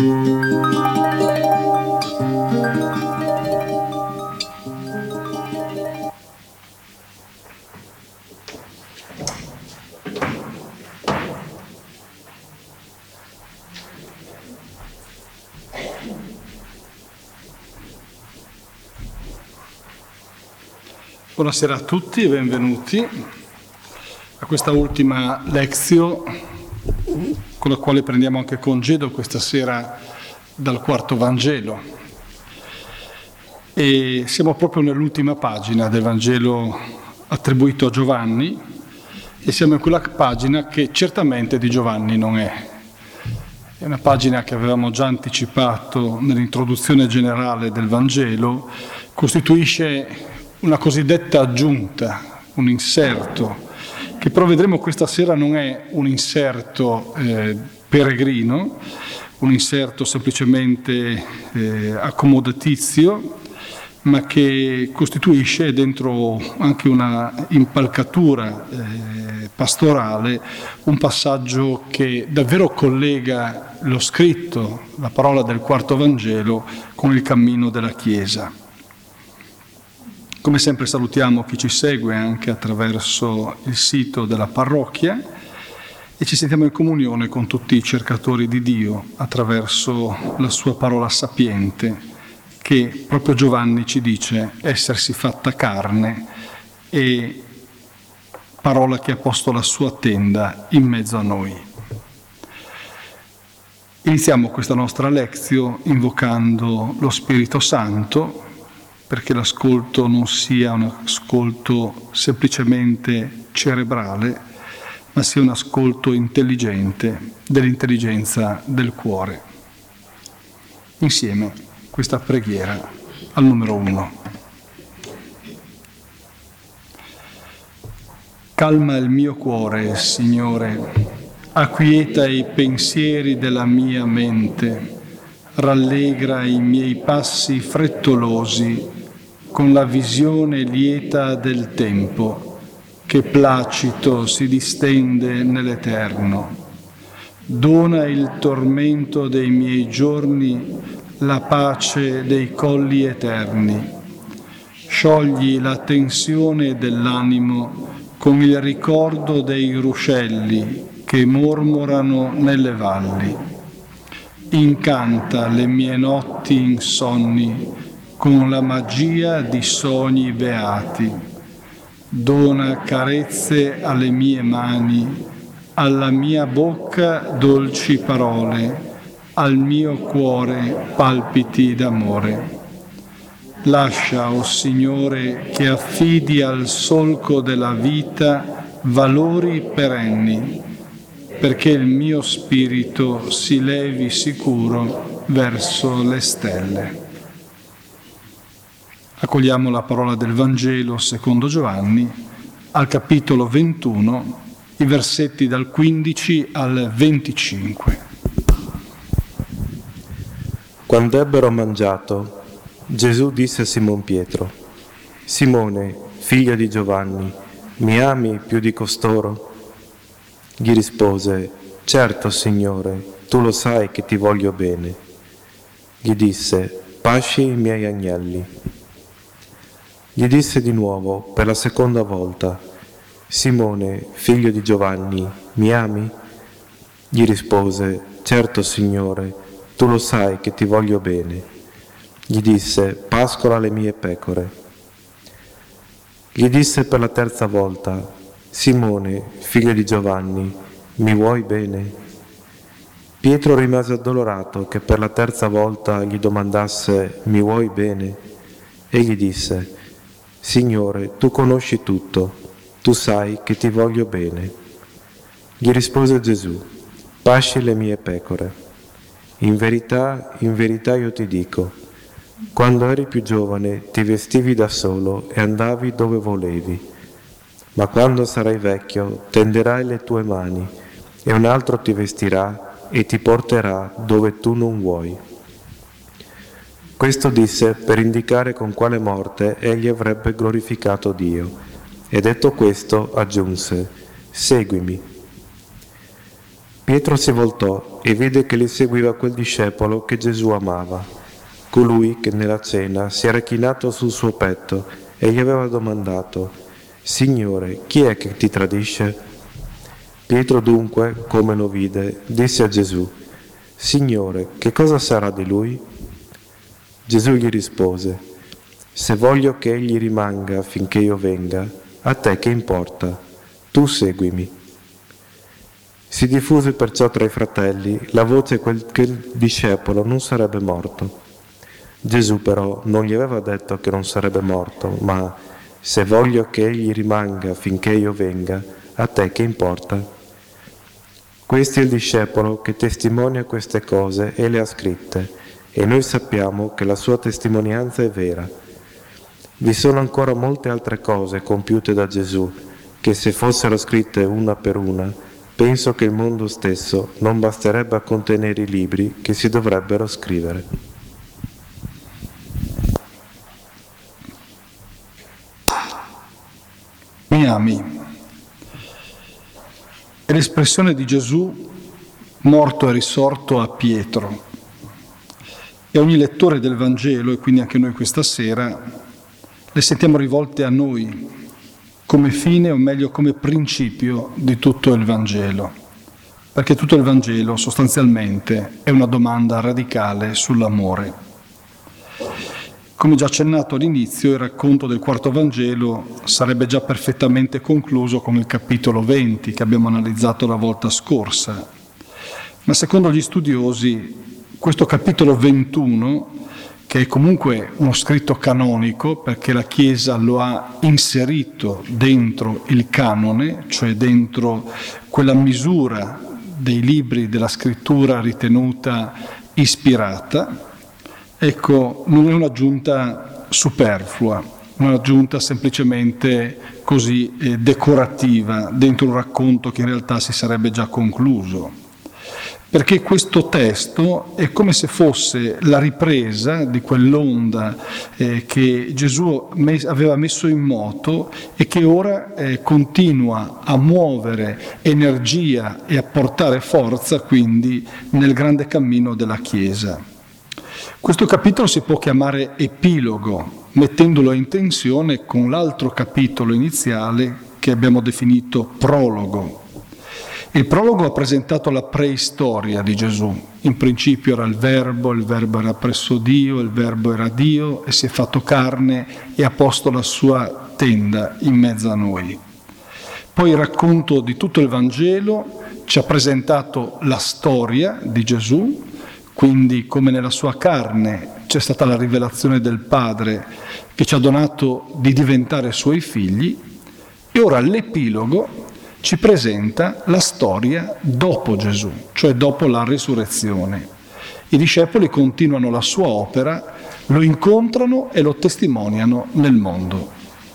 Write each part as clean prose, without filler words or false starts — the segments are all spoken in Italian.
Buonasera a tutti e benvenuti a questa ultima lezione con la quale prendiamo anche congedo questa sera dal quarto Vangelo. E siamo proprio nell'ultima pagina del Vangelo attribuito a Giovanni e siamo in quella pagina che certamente di Giovanni non è. È una pagina che avevamo già anticipato nell'introduzione generale del Vangelo, costituisce una cosiddetta aggiunta, un inserto, che però vedremo questa sera non è un inserto peregrino, un inserto semplicemente accomodatizio, ma che costituisce dentro anche una impalcatura pastorale, un passaggio che davvero collega lo scritto, la parola del quarto Vangelo, con il cammino della Chiesa. Come sempre salutiamo chi ci segue anche attraverso il sito della parrocchia e ci sentiamo in comunione con tutti i cercatori di Dio attraverso la sua parola sapiente che proprio Giovanni ci dice essersi fatta carne e parola che ha posto la sua tenda in mezzo a noi. Iniziamo questa nostra lezione invocando lo Spirito Santo, perché l'ascolto non sia un ascolto semplicemente cerebrale, ma sia un ascolto intelligente dell'intelligenza del cuore. Insieme questa preghiera al numero 1. Calma il mio cuore, Signore, acquieta i pensieri della mia mente, rallegra i miei passi frettolosi con la visione lieta del tempo che placito si distende nell'eterno. Dona il tormento dei miei giorni, la pace dei colli eterni. Sciogli la tensione dell'animo con il ricordo dei ruscelli che mormorano nelle valli. Incanta le mie notti insonni con la magia di sogni beati. Dona carezze alle mie mani, alla mia bocca dolci parole, al mio cuore palpiti d'amore. Lascia, o Signore, che affidi al solco della vita valori perenni, perché il mio spirito si levi sicuro verso le stelle. Accogliamo la parola del Vangelo secondo Giovanni, al capitolo 21, i versetti dal 15 al 25. Quando ebbero mangiato, Gesù disse a Simon Pietro: Simone, figlio di Giovanni, mi ami più di costoro? Gli rispose: Certo, Signore, tu lo sai che ti voglio bene. Gli disse: Pasci i miei agnelli. Gli disse di nuovo per la seconda volta: Simone, figlio di Giovanni, mi ami? Gli rispose: Certo, Signore, tu lo sai che ti voglio bene. Gli disse: Pascola le mie pecore. Gli disse per la terza volta: Simone, figlio di Giovanni, mi vuoi bene? Pietro rimase addolorato che per la terza volta gli domandasse: mi vuoi bene? E gli disse: Signore, tu conosci tutto, tu sai che ti voglio bene. Gli rispose Gesù: Pasci le mie pecore. In verità io ti dico, quando eri più giovane ti vestivi da solo e andavi dove volevi, ma quando sarai vecchio tenderai le tue mani e un altro ti vestirà e ti porterà dove tu non vuoi. Questo disse per indicare con quale morte egli avrebbe glorificato Dio, e detto questo aggiunse: Seguimi. Pietro si voltò e vide che le seguiva quel discepolo che Gesù amava, colui che nella cena si era chinato sul suo petto e gli aveva domandato: «Signore, chi è che ti tradisce?» Pietro dunque, come lo vide, disse a Gesù: «Signore, che cosa sarà di lui?» Gesù gli rispose: «Se voglio che egli rimanga finché io venga, a te che importa? Tu seguimi». Si diffuse perciò tra i fratelli la voce che il discepolo non sarebbe morto. Gesù però non gli aveva detto che non sarebbe morto, ma «Se voglio che egli rimanga finché io venga, a te che importa?» Questo è il discepolo che testimonia queste cose e le ha scritte, e noi sappiamo che la sua testimonianza è vera. Vi sono ancora molte altre cose compiute da Gesù, che se fossero scritte una per una, penso che il mondo stesso non basterebbe a contenere i libri che si dovrebbero scrivere. Mi ami. È l'espressione di Gesù morto e risorto a Pietro. E ogni lettore del Vangelo, e quindi anche noi questa sera, le sentiamo rivolte a noi come fine, o meglio come principio di tutto il Vangelo. Perché tutto il Vangelo sostanzialmente è una domanda radicale sull'amore. Come già accennato all'inizio, il racconto del quarto Vangelo sarebbe già perfettamente concluso con il capitolo 20 che abbiamo analizzato la volta scorsa. Ma secondo gli studiosi, questo capitolo 21, che è comunque uno scritto canonico perché la Chiesa lo ha inserito dentro il canone, cioè dentro quella misura dei libri della scrittura ritenuta ispirata, ecco, non è un'aggiunta superflua, un'aggiunta semplicemente così decorativa dentro un racconto che in realtà si sarebbe già concluso. Perché questo testo è come se fosse la ripresa di quell'onda che Gesù aveva messo in moto e che ora continua a muovere energia e a portare forza quindi nel grande cammino della Chiesa. Questo capitolo si può chiamare epilogo, mettendolo in tensione con l'altro capitolo iniziale che abbiamo definito prologo. Il prologo ha presentato la preistoria di Gesù. In principio era il Verbo era presso Dio, il Verbo era Dio e si è fatto carne e ha posto la sua tenda in mezzo a noi. Poi il racconto di tutto il Vangelo ci ha presentato la storia di Gesù, quindi come nella sua carne c'è stata la rivelazione del Padre che ci ha donato di diventare suoi figli, e ora l'epilogo ci presenta la storia dopo Gesù, cioè dopo la risurrezione. I discepoli continuano la sua opera, lo incontrano e lo testimoniano nel mondo.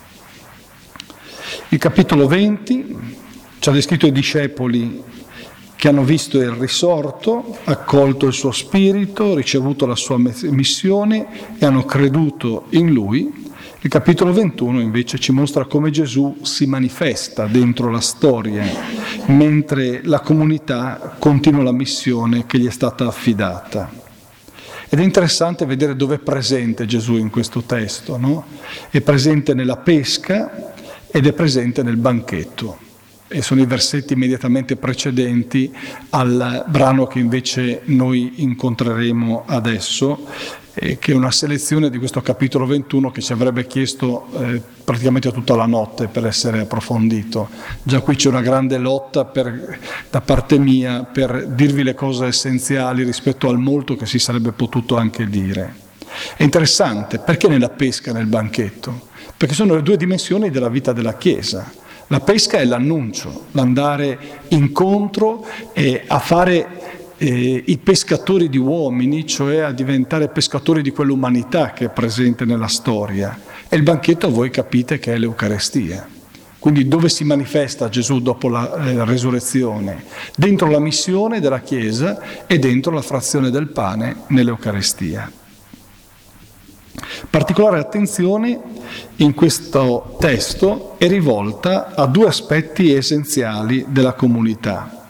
Il capitolo 20 ci ha descritto i discepoli che hanno visto il risorto, accolto il suo spirito, ricevuto la sua missione e hanno creduto in lui. Il capitolo 21 invece ci mostra come Gesù si manifesta dentro la storia, mentre la comunità continua la missione che gli è stata affidata. Ed è interessante vedere dove è presente Gesù in questo testo, no? È presente nella pesca ed è presente nel banchetto. E sono i versetti immediatamente precedenti al brano che invece noi incontreremo adesso, che è una selezione di questo capitolo 21 che ci avrebbe chiesto praticamente tutta la notte per essere approfondito. Già qui c'è una grande lotta da parte mia per dirvi le cose essenziali rispetto al molto che si sarebbe potuto anche dire. È interessante, perché nella pesca e nel banchetto? Perché sono le due dimensioni della vita della Chiesa. La pesca è l'annuncio, l'andare incontro a fare i pescatori di uomini, cioè a diventare pescatori di quell'umanità che è presente nella storia. E il banchetto voi capite che è l'Eucarestia. Quindi dove si manifesta Gesù dopo la resurrezione? Dentro la missione della Chiesa e dentro la frazione del pane nell'Eucarestia. Particolare attenzione in questo testo è rivolta a due aspetti essenziali della comunità: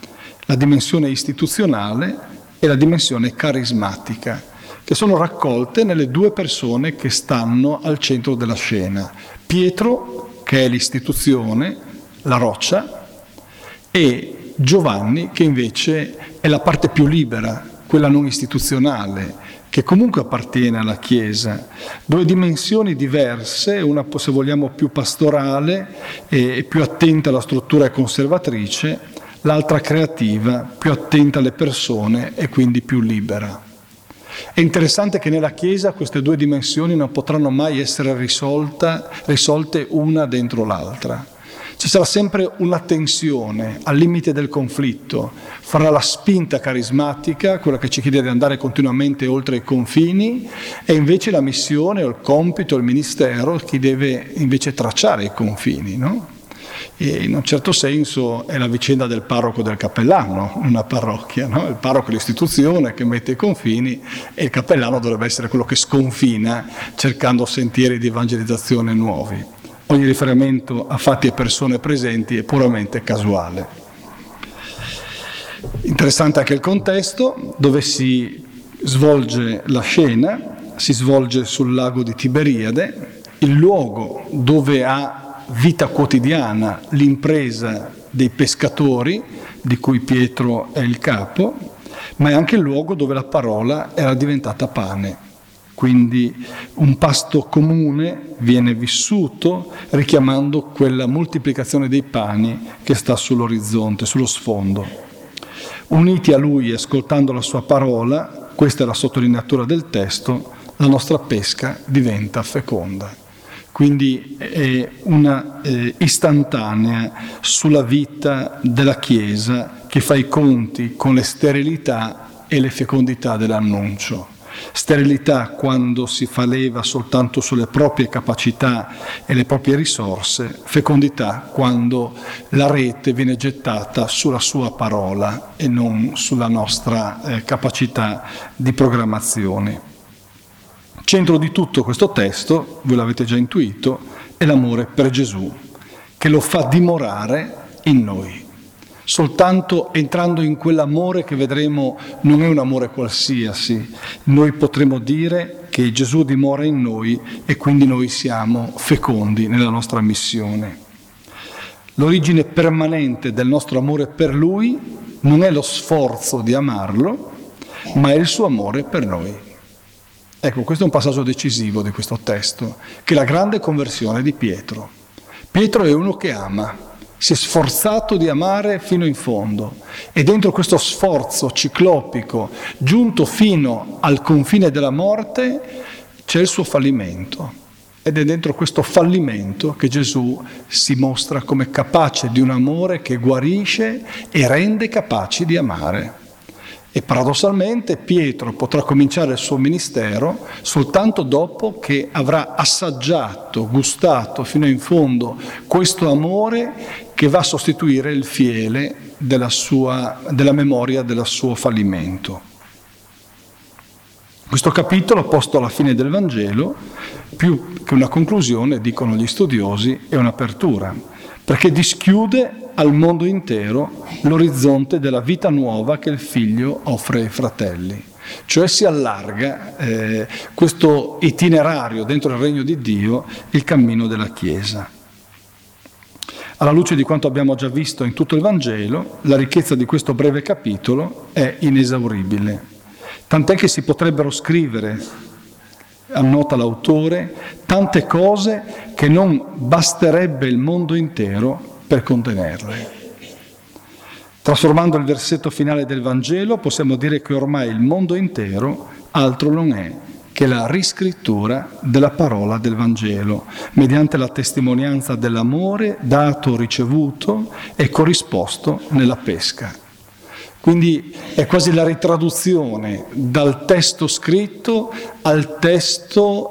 la dimensione istituzionale e la dimensione carismatica, che sono raccolte nelle due persone che stanno al centro della scena. Pietro, che è l'istituzione, la roccia, e Giovanni, che invece è la parte più libera, quella non istituzionale, che comunque appartiene alla Chiesa. Due dimensioni diverse, una se vogliamo più pastorale e più attenta alla struttura conservatrice, l'altra creativa, più attenta alle persone e quindi più libera. È interessante che nella Chiesa queste due dimensioni non potranno mai essere risolte una dentro l'altra. Ci sarà sempre una tensione al limite del conflitto fra la spinta carismatica, quella che ci chiede di andare continuamente oltre i confini, e invece la missione o il compito, il ministero, che deve invece tracciare i confini, no? E in un certo senso è la vicenda del parroco e del cappellano, una parrocchia, no? Il parroco è l'istituzione che mette i confini e il cappellano dovrebbe essere quello che sconfina cercando sentieri di evangelizzazione nuovi. Ogni riferimento a fatti e persone presenti è puramente casuale. Interessante anche il contesto dove si svolge la scena, si svolge sul lago di Tiberiade, il luogo dove ha vita quotidiana l'impresa dei pescatori, di cui Pietro è il capo, ma è anche il luogo dove la parola era diventata pane. Quindi un pasto comune viene vissuto richiamando quella moltiplicazione dei pani che sta sull'orizzonte, sullo sfondo. Uniti a lui e ascoltando la sua parola, questa è la sottolineatura del testo, la nostra pesca diventa feconda. Quindi è una istantanea sulla vita della Chiesa che fa i conti con le sterilità e le fecondità dell'annuncio. Sterilità quando si fa leva soltanto sulle proprie capacità e le proprie risorse, fecondità quando la rete viene gettata sulla sua parola e non sulla nostra capacità di programmazione. Centro di tutto questo testo, voi l'avete già intuito, è l'amore per Gesù, che lo fa dimorare in noi. Soltanto entrando in quell'amore che vedremo non è un amore qualsiasi, noi potremo dire che Gesù dimora in noi e quindi noi siamo fecondi nella nostra missione. L'origine permanente del nostro amore per Lui non è lo sforzo di amarlo, ma è il suo amore per noi. Ecco, questo è un passaggio decisivo di questo testo, che è la grande conversione di Pietro. Pietro è uno che ama. Si è sforzato di amare fino in fondo e dentro questo sforzo ciclopico, giunto fino al confine della morte, c'è il suo fallimento. Ed è dentro questo fallimento che Gesù si mostra come capace di un amore che guarisce e rende capaci di amare. E paradossalmente Pietro potrà cominciare il suo ministero soltanto dopo che avrà assaggiato, gustato fino in fondo questo amore che va a sostituire il fiele della memoria del suo fallimento. Questo capitolo, posto alla fine del Vangelo, più che una conclusione, dicono gli studiosi, è un'apertura, perché dischiude al mondo intero l'orizzonte della vita nuova che il Figlio offre ai fratelli. Cioè si allarga questo itinerario dentro il regno di Dio, il cammino della Chiesa. Alla luce di quanto abbiamo già visto in tutto il Vangelo, la ricchezza di questo breve capitolo è inesauribile. Tant'è che si potrebbero scrivere, annota l'autore, tante cose che non basterebbe il mondo intero per contenerle. Trasformando il versetto finale del Vangelo, possiamo dire che ormai il mondo intero altro non è che la riscrittura della parola del Vangelo, mediante la testimonianza dell'amore dato, ricevuto e corrisposto nella pesca. Quindi è quasi la ritraduzione dal testo scritto al testo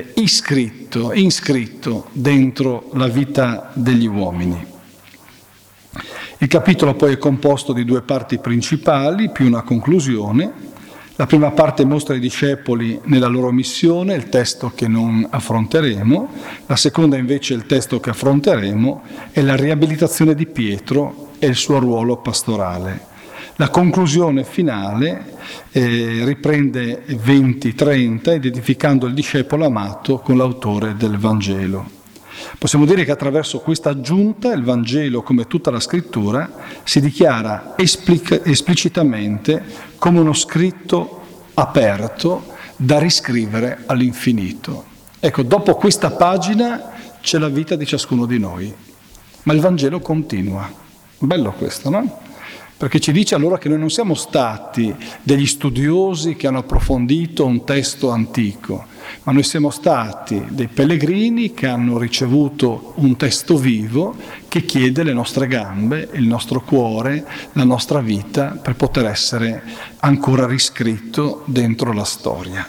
iscritto dentro la vita degli uomini. Il capitolo poi è composto di due parti principali più una conclusione. La prima parte mostra i discepoli nella loro missione, il testo che non affronteremo. La seconda invece, il testo che affronteremo, è la riabilitazione di Pietro e il suo ruolo pastorale. La conclusione finale riprende 20-30, identificando il discepolo amato con l'autore del Vangelo. Possiamo dire che attraverso questa aggiunta il Vangelo, come tutta la scrittura, si dichiara esplicitamente come uno scritto aperto da riscrivere all'infinito. Ecco, dopo questa pagina c'è la vita di ciascuno di noi, ma il Vangelo continua. Bello questo, no? Perché ci dice allora che noi non siamo stati degli studiosi che hanno approfondito un testo antico, ma noi siamo stati dei pellegrini che hanno ricevuto un testo vivo che chiede le nostre gambe, il nostro cuore, la nostra vita per poter essere ancora riscritto dentro la storia.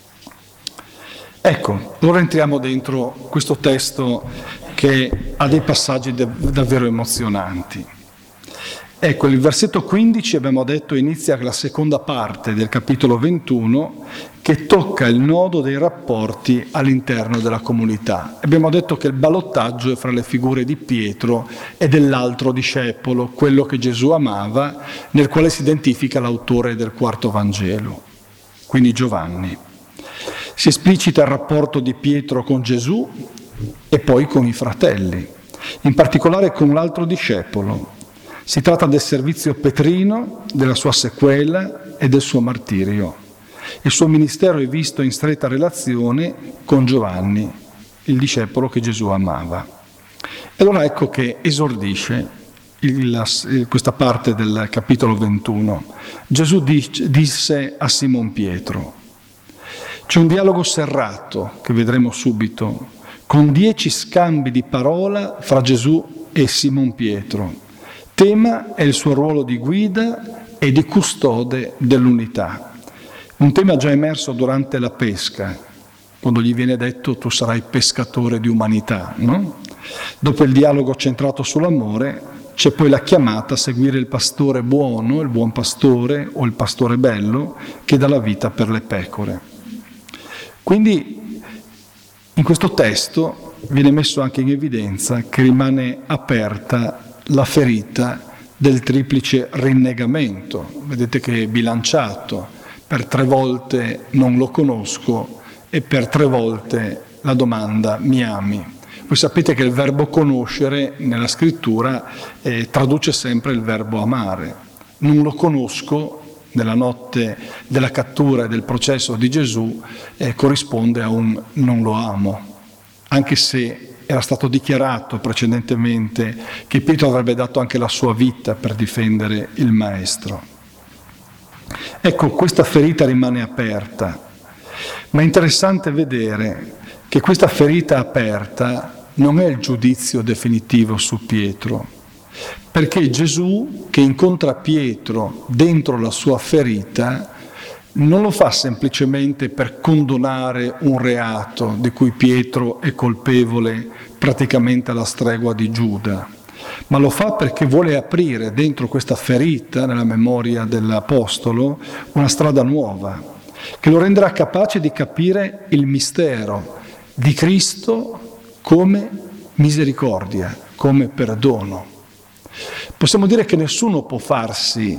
Ecco, ora entriamo dentro questo testo che ha dei passaggi davvero emozionanti. Ecco, il versetto 15, abbiamo detto, inizia la seconda parte del capitolo 21 che tocca il nodo dei rapporti all'interno della comunità. Abbiamo detto che il ballottaggio è fra le figure di Pietro e dell'altro discepolo, quello che Gesù amava, nel quale si identifica l'autore del quarto Vangelo, quindi Giovanni. Si esplicita il rapporto di Pietro con Gesù e poi con i fratelli, in particolare con l'altro discepolo. Si tratta del servizio petrino, della sua sequela e del suo martirio. Il suo ministero è visto in stretta relazione con Giovanni, il discepolo che Gesù amava. E allora ecco che esordisce questa parte del capitolo 21. Gesù disse a Simon Pietro. C'è un dialogo serrato, che vedremo subito, con 10 scambi di parola fra Gesù e Simon Pietro. Tema è il suo ruolo di guida e di custode dell'unità. Un tema già emerso durante la pesca, quando gli viene detto tu sarai pescatore di umanità, no? Dopo il dialogo centrato sull'amore, c'è poi la chiamata a seguire il pastore buono, il buon pastore o il pastore bello che dà la vita per le pecore. Quindi in questo testo viene messo anche in evidenza che rimane aperta la ferita del triplice rinnegamento. Vedete che è bilanciato, per 3 volte non lo conosco e per 3 volte la domanda mi ami. Voi sapete che il verbo conoscere nella scrittura traduce sempre il verbo amare. Non lo conosco, nella notte della cattura e del processo di Gesù, corrisponde a un non lo amo, anche se era stato dichiarato precedentemente che Pietro avrebbe dato anche la sua vita per difendere il Maestro. Ecco, questa ferita rimane aperta, ma è interessante vedere che questa ferita aperta non è il giudizio definitivo su Pietro, perché Gesù, che incontra Pietro dentro la sua ferita, non lo fa semplicemente per condonare un reato di cui Pietro è colpevole praticamente alla stregua di Giuda, ma lo fa perché vuole aprire dentro questa ferita, nella memoria dell'Apostolo, una strada nuova, che lo renderà capace di capire il mistero di Cristo come misericordia, come perdono. Possiamo dire che nessuno può farsi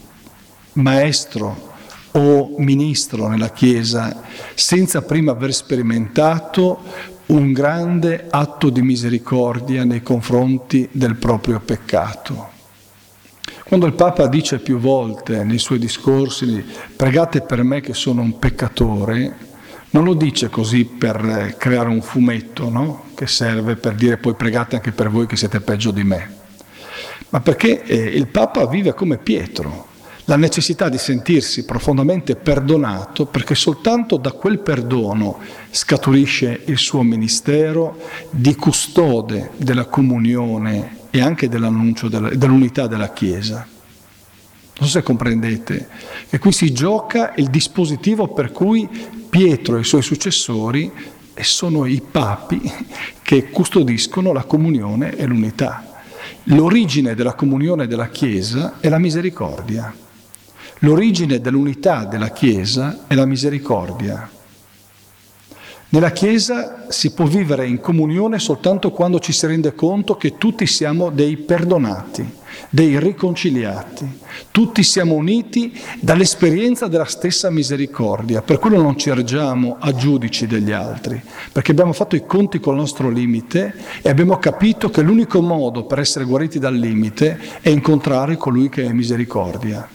maestro o ministro nella Chiesa senza prima aver sperimentato un grande atto di misericordia nei confronti del proprio peccato. Quando il Papa dice più volte nei suoi discorsi pregate per me che sono un peccatore, non lo dice così per creare un fumetto, no? Che serve per dire poi pregate anche per voi che siete peggio di me, ma perché il Papa vive come Pietro, la necessità di sentirsi profondamente perdonato, perché soltanto da quel perdono scaturisce il suo ministero di custode della comunione e anche dell'annuncio dell'unità della Chiesa. Non so se comprendete che qui si gioca il dispositivo per cui Pietro e i suoi successori sono i papi che custodiscono la comunione e l'unità. L'origine della comunione della Chiesa è la misericordia. L'origine dell'unità della Chiesa è la misericordia. Nella Chiesa si può vivere in comunione soltanto quando ci si rende conto che tutti siamo dei perdonati, dei riconciliati, tutti siamo uniti dall'esperienza della stessa misericordia, per quello non ci ergiamo a giudici degli altri, perché abbiamo fatto i conti col nostro limite e abbiamo capito che l'unico modo per essere guariti dal limite è incontrare colui che è misericordia.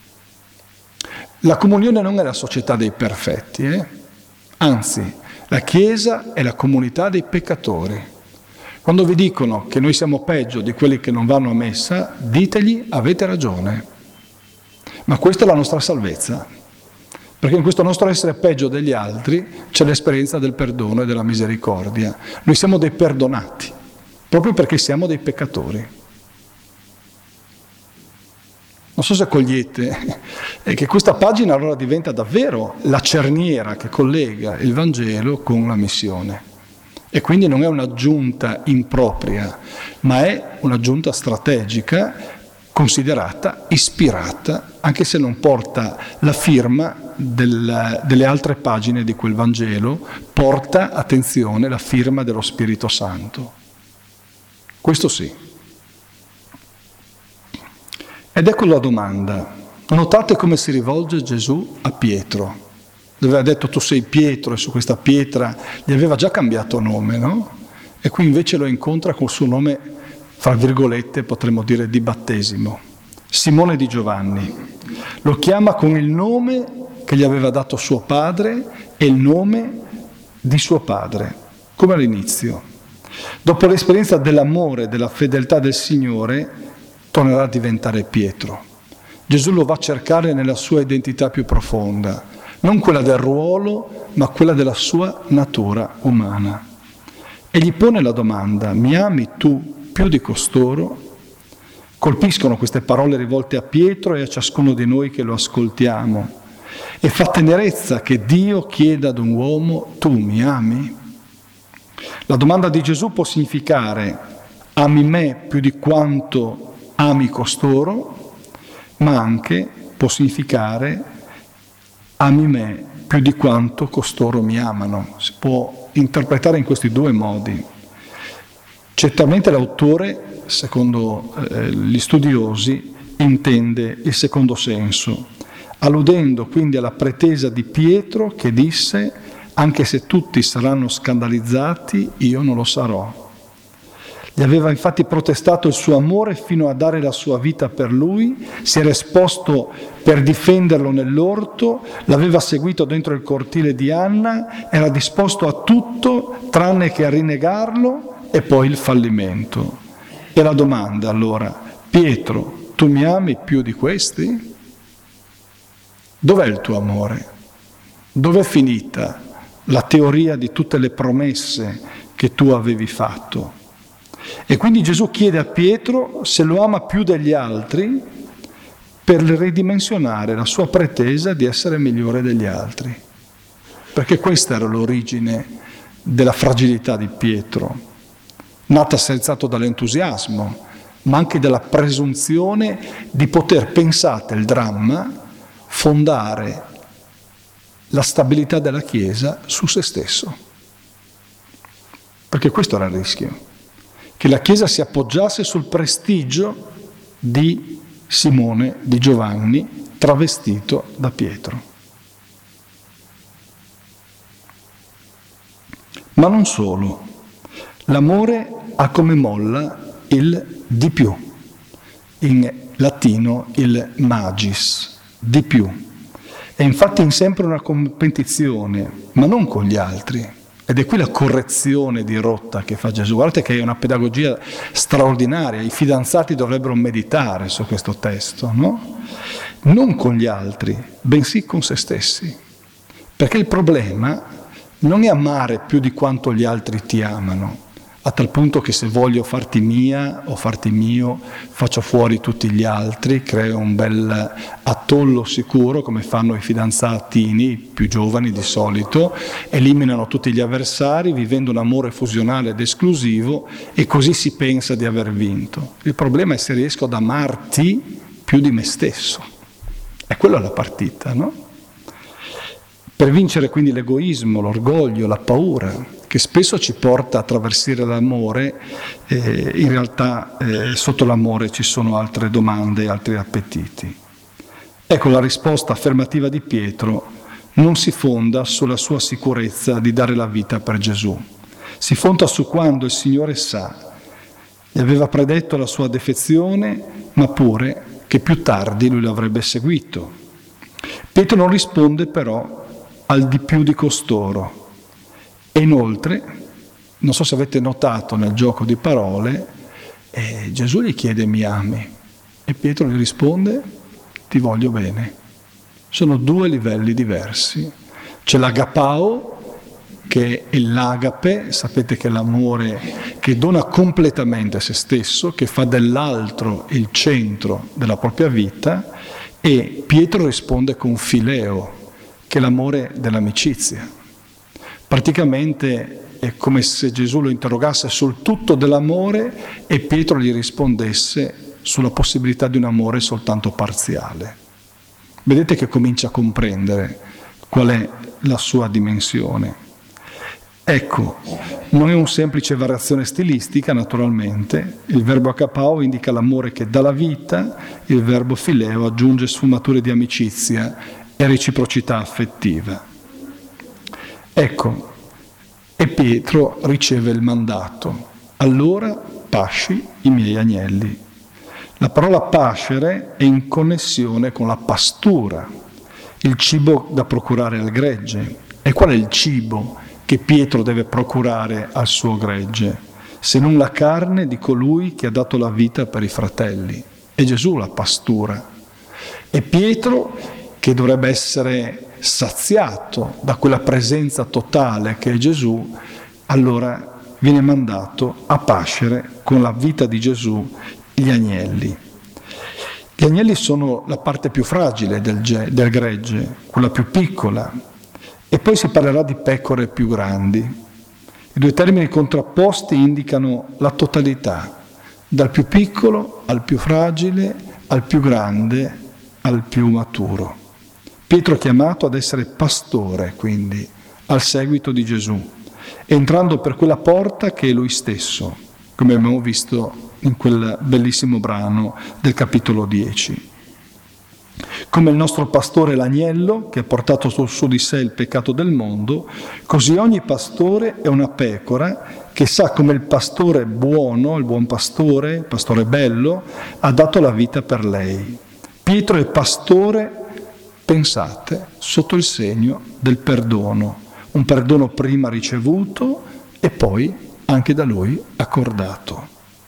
La comunione non è la società dei perfetti, anzi, la Chiesa è la comunità dei peccatori. Quando vi dicono che noi siamo peggio di quelli che non vanno a messa, ditegli avete ragione. Ma questa è la nostra salvezza, perché in questo nostro essere peggio degli altri c'è l'esperienza del perdono e della misericordia. Noi siamo dei perdonati, proprio perché siamo dei peccatori. Non so se cogliete che questa pagina allora diventa davvero la cerniera che collega il Vangelo con la missione. E quindi non è un'aggiunta impropria, ma è un'aggiunta strategica, considerata, ispirata, anche se non porta la firma delle altre pagine di quel Vangelo, porta, attenzione, la firma dello Spirito Santo. Questo sì. Ed ecco la domanda. Notate come si rivolge Gesù a Pietro. Dove aveva detto tu sei Pietro e su questa pietra gli aveva già cambiato nome, no? E qui invece lo incontra col suo nome, fra virgolette, potremmo dire di battesimo. Simone di Giovanni. Lo chiama con il nome che gli aveva dato suo padre e il nome di suo padre, come all'inizio. Dopo l'esperienza dell'amore e della fedeltà del Signore, tornerà a diventare Pietro. Gesù lo va a cercare nella sua identità più profonda, non quella del ruolo, ma quella della sua natura umana. E gli pone la domanda, mi ami tu più di costoro? Colpiscono queste parole rivolte a Pietro e a ciascuno di noi che lo ascoltiamo. E fa tenerezza che Dio chieda ad un uomo, tu mi ami? La domanda di Gesù può significare, ami me più di quanto ami costoro, ma anche può significare ami me più di quanto costoro mi amano. Si può interpretare in questi due modi. Certamente l'autore, secondo gli studiosi, intende il secondo senso, alludendo quindi alla pretesa di Pietro che disse anche se tutti saranno scandalizzati, io non lo sarò. Gli aveva infatti protestato il suo amore fino a dare la sua vita per lui, si era esposto per difenderlo nell'orto, l'aveva seguito dentro il cortile di Anna, era disposto a tutto tranne che a rinnegarlo e poi il fallimento. E la domanda allora, Pietro, tu mi ami più di questi? Dov'è il tuo amore? Dov'è finita la teoria di tutte le promesse che tu avevi fatto? E quindi Gesù chiede a Pietro se lo ama più degli altri per ridimensionare la sua pretesa di essere migliore degli altri. Perché questa era l'origine della fragilità di Pietro, nata senz'altro dall'entusiasmo, ma anche dalla presunzione di poter, pensate il dramma, fondare la stabilità della Chiesa su se stesso. Perché questo era il rischio. Che la Chiesa si appoggiasse sul prestigio di Simone, di Giovanni, travestito da Pietro. Ma non solo. L'amore ha come molla il di più, in latino il magis, di più. È infatti sempre una competizione, ma non con gli altri. Ed è qui la correzione di rotta che fa Gesù. Guardate che è una pedagogia straordinaria, i fidanzati dovrebbero meditare su questo testo, no? Non con gli altri, bensì con se stessi. Perché il problema non è amare più di quanto gli altri ti amano, a tal punto che se voglio farti mia o farti mio, faccio fuori tutti gli altri, creo un bel atollo sicuro, come fanno i fidanzatini più giovani di solito, eliminano tutti gli avversari, vivendo un amore fusionale ed esclusivo, e così si pensa di aver vinto. Il problema è se riesco ad amarti più di me stesso. E quella è la partita, no? per vincere quindi l'egoismo, l'orgoglio, la paura, che spesso ci porta a traversare l'amore. In realtà sotto l'amore ci sono altre domande, altri appetiti. Ecco, la risposta affermativa di Pietro non si fonda sulla sua sicurezza di dare la vita per Gesù, si fonda su quando il Signore sa, gli aveva predetto la sua defezione, ma pure che più tardi lui l'avrebbe seguito. Pietro non risponde però al di più di costoro. E inoltre, non so se avete notato nel gioco di parole, Gesù gli chiede: mi ami? E Pietro gli risponde: ti voglio bene. Sono due livelli diversi. C'è l'agapao, che è l'agape, sapete che è l'amore che dona completamente se stesso, che fa dell'altro il centro della propria vita, e Pietro risponde con fileo, che è l'amore dell'amicizia. Praticamente è come se Gesù lo interrogasse sul tutto dell'amore e Pietro gli rispondesse sulla possibilità di un amore soltanto parziale. Vedete che comincia a comprendere qual è la sua dimensione. Ecco, non è una semplice variazione stilistica, naturalmente. Il verbo agapao indica l'amore che dà la vita, il verbo fileo aggiunge sfumature di amicizia e reciprocità affettiva. Ecco, e Pietro riceve il mandato: allora pasci i miei agnelli. La parola pascere è in connessione con la pastura, il cibo da procurare al gregge. E qual è il cibo che Pietro deve procurare al suo gregge? Se non la carne di colui che ha dato la vita per i fratelli. È Gesù la pastura. E Pietro, che dovrebbe essere saziato da quella presenza totale che è Gesù, allora viene mandato a pascere con la vita di Gesù gli agnelli. Gli agnelli sono la parte più fragile del gregge, quella più piccola, e poi si parlerà di pecore più grandi. I due termini contrapposti indicano la totalità, dal più piccolo al più fragile, al più grande, al più maturo. Pietro è chiamato ad essere pastore, quindi, al seguito di Gesù, entrando per quella porta che è lui stesso, come abbiamo visto in quel bellissimo brano del capitolo 10. Come il nostro pastore è l'agnello, che ha portato su di sé il peccato del mondo, così ogni pastore è una pecora che sa come il pastore buono, il buon pastore, il pastore bello, ha dato la vita per lei. Pietro è pastore, pensate, sotto il segno del perdono, un perdono prima ricevuto e poi anche da lui accordato.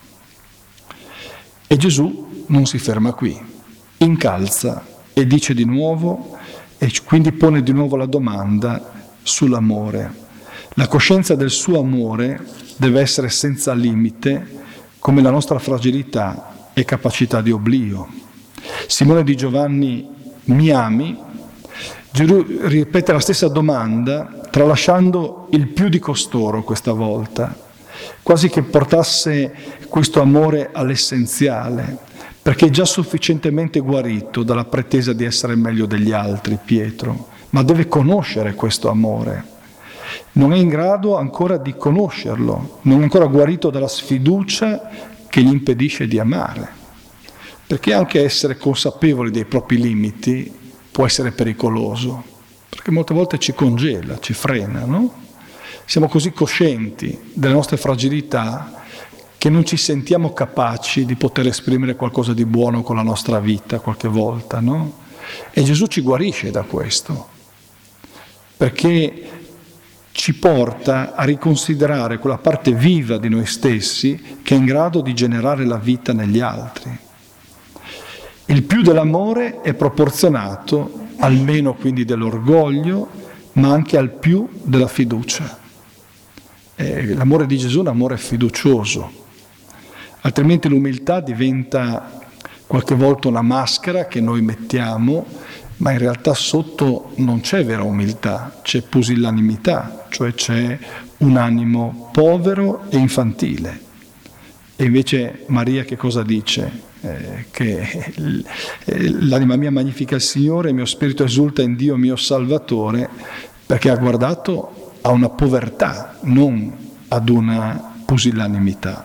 E Gesù non si ferma qui, incalza e dice di nuovo, e quindi pone di nuovo la domanda sull'amore. La coscienza del suo amore deve essere senza limite, come la nostra fragilità e capacità di oblio. Simone di Giovanni: mi ami? Gesù ripete la stessa domanda, tralasciando il più di costoro questa volta, quasi che portasse questo amore all'essenziale, perché è già sufficientemente guarito dalla pretesa di essere meglio degli altri, Pietro, ma deve conoscere questo amore. Non è in grado ancora di conoscerlo, non è ancora guarito dalla sfiducia che gli impedisce di amare, perché anche essere consapevoli dei propri limiti può essere pericoloso, perché molte volte ci congela, ci frena, no? Siamo così coscienti delle nostre fragilità che non ci sentiamo capaci di poter esprimere qualcosa di buono con la nostra vita qualche volta, no? E Gesù ci guarisce da questo, perché ci porta a riconsiderare quella parte viva di noi stessi che è in grado di generare la vita negli altri. Il più dell'amore è proporzionato al meno quindi dell'orgoglio, ma anche al più della fiducia. L'amore di Gesù è un amore fiducioso, altrimenti l'umiltà diventa qualche volta una maschera che noi mettiamo, ma in realtà sotto non c'è vera umiltà, c'è pusillanimità, cioè c'è un animo povero e infantile. E invece Maria che cosa dice? Che l'anima mia magnifica il Signore, il mio spirito esulta in Dio mio Salvatore, perché ha guardato a una povertà, non ad una pusillanimità.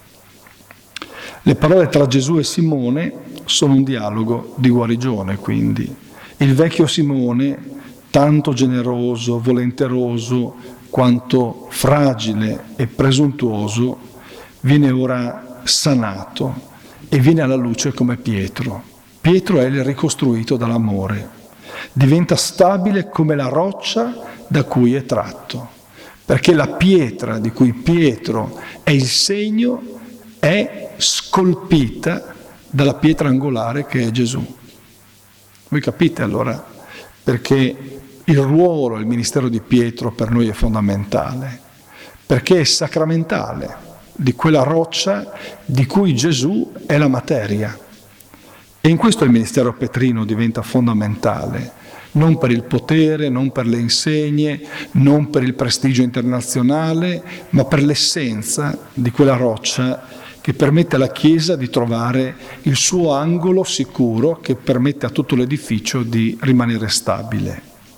Le parole tra Gesù e Simone sono un dialogo di guarigione, quindi. Il vecchio Simone, tanto generoso, volenteroso, quanto fragile e presuntuoso, viene ora sanato e viene alla luce come Pietro. Pietro è il ricostruito dall'amore, diventa stabile come la roccia da cui è tratto, perché la pietra di cui Pietro è il segno è scolpita dalla pietra angolare che è Gesù. Voi capite allora perché il ruolo, il ministero di Pietro per noi è fondamentale, perché è sacramentale, di quella roccia di cui Gesù è la materia. E in questo il ministero petrino diventa fondamentale, non per il potere, non per le insegne, non per il prestigio internazionale, ma per l'essenza di quella roccia che permette alla Chiesa di trovare il suo angolo sicuro, che permette a tutto l'edificio di rimanere stabile.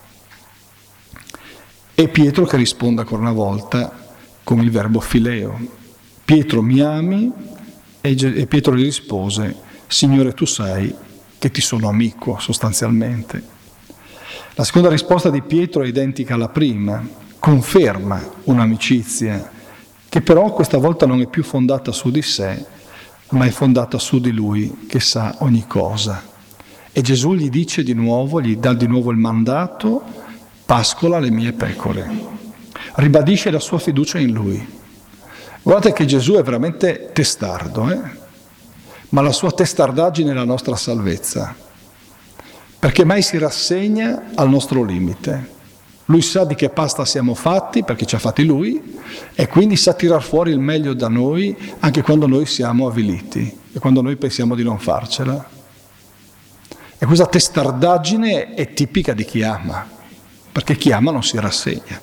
E Pietro che risponde ancora una volta con il verbo fileo. Pietro, mi ami? E Pietro gli rispose, Signore, tu sai che ti sono amico, sostanzialmente. La seconda risposta di Pietro è identica alla prima, conferma un'amicizia che però questa volta non è più fondata su di sé, ma è fondata su di lui che sa ogni cosa. E Gesù gli dice di nuovo, gli dà di nuovo il mandato, pascola le mie pecore. Ribadisce la sua fiducia in lui. Guardate che Gesù è veramente testardo, ma la sua testardaggine è la nostra salvezza, perché mai si rassegna al nostro limite. Lui sa di che pasta siamo fatti, perché ci ha fatti lui, e quindi sa tirar fuori il meglio da noi anche quando noi siamo avviliti e quando noi pensiamo di non farcela. E questa testardaggine è tipica di chi ama, perché chi ama non si rassegna.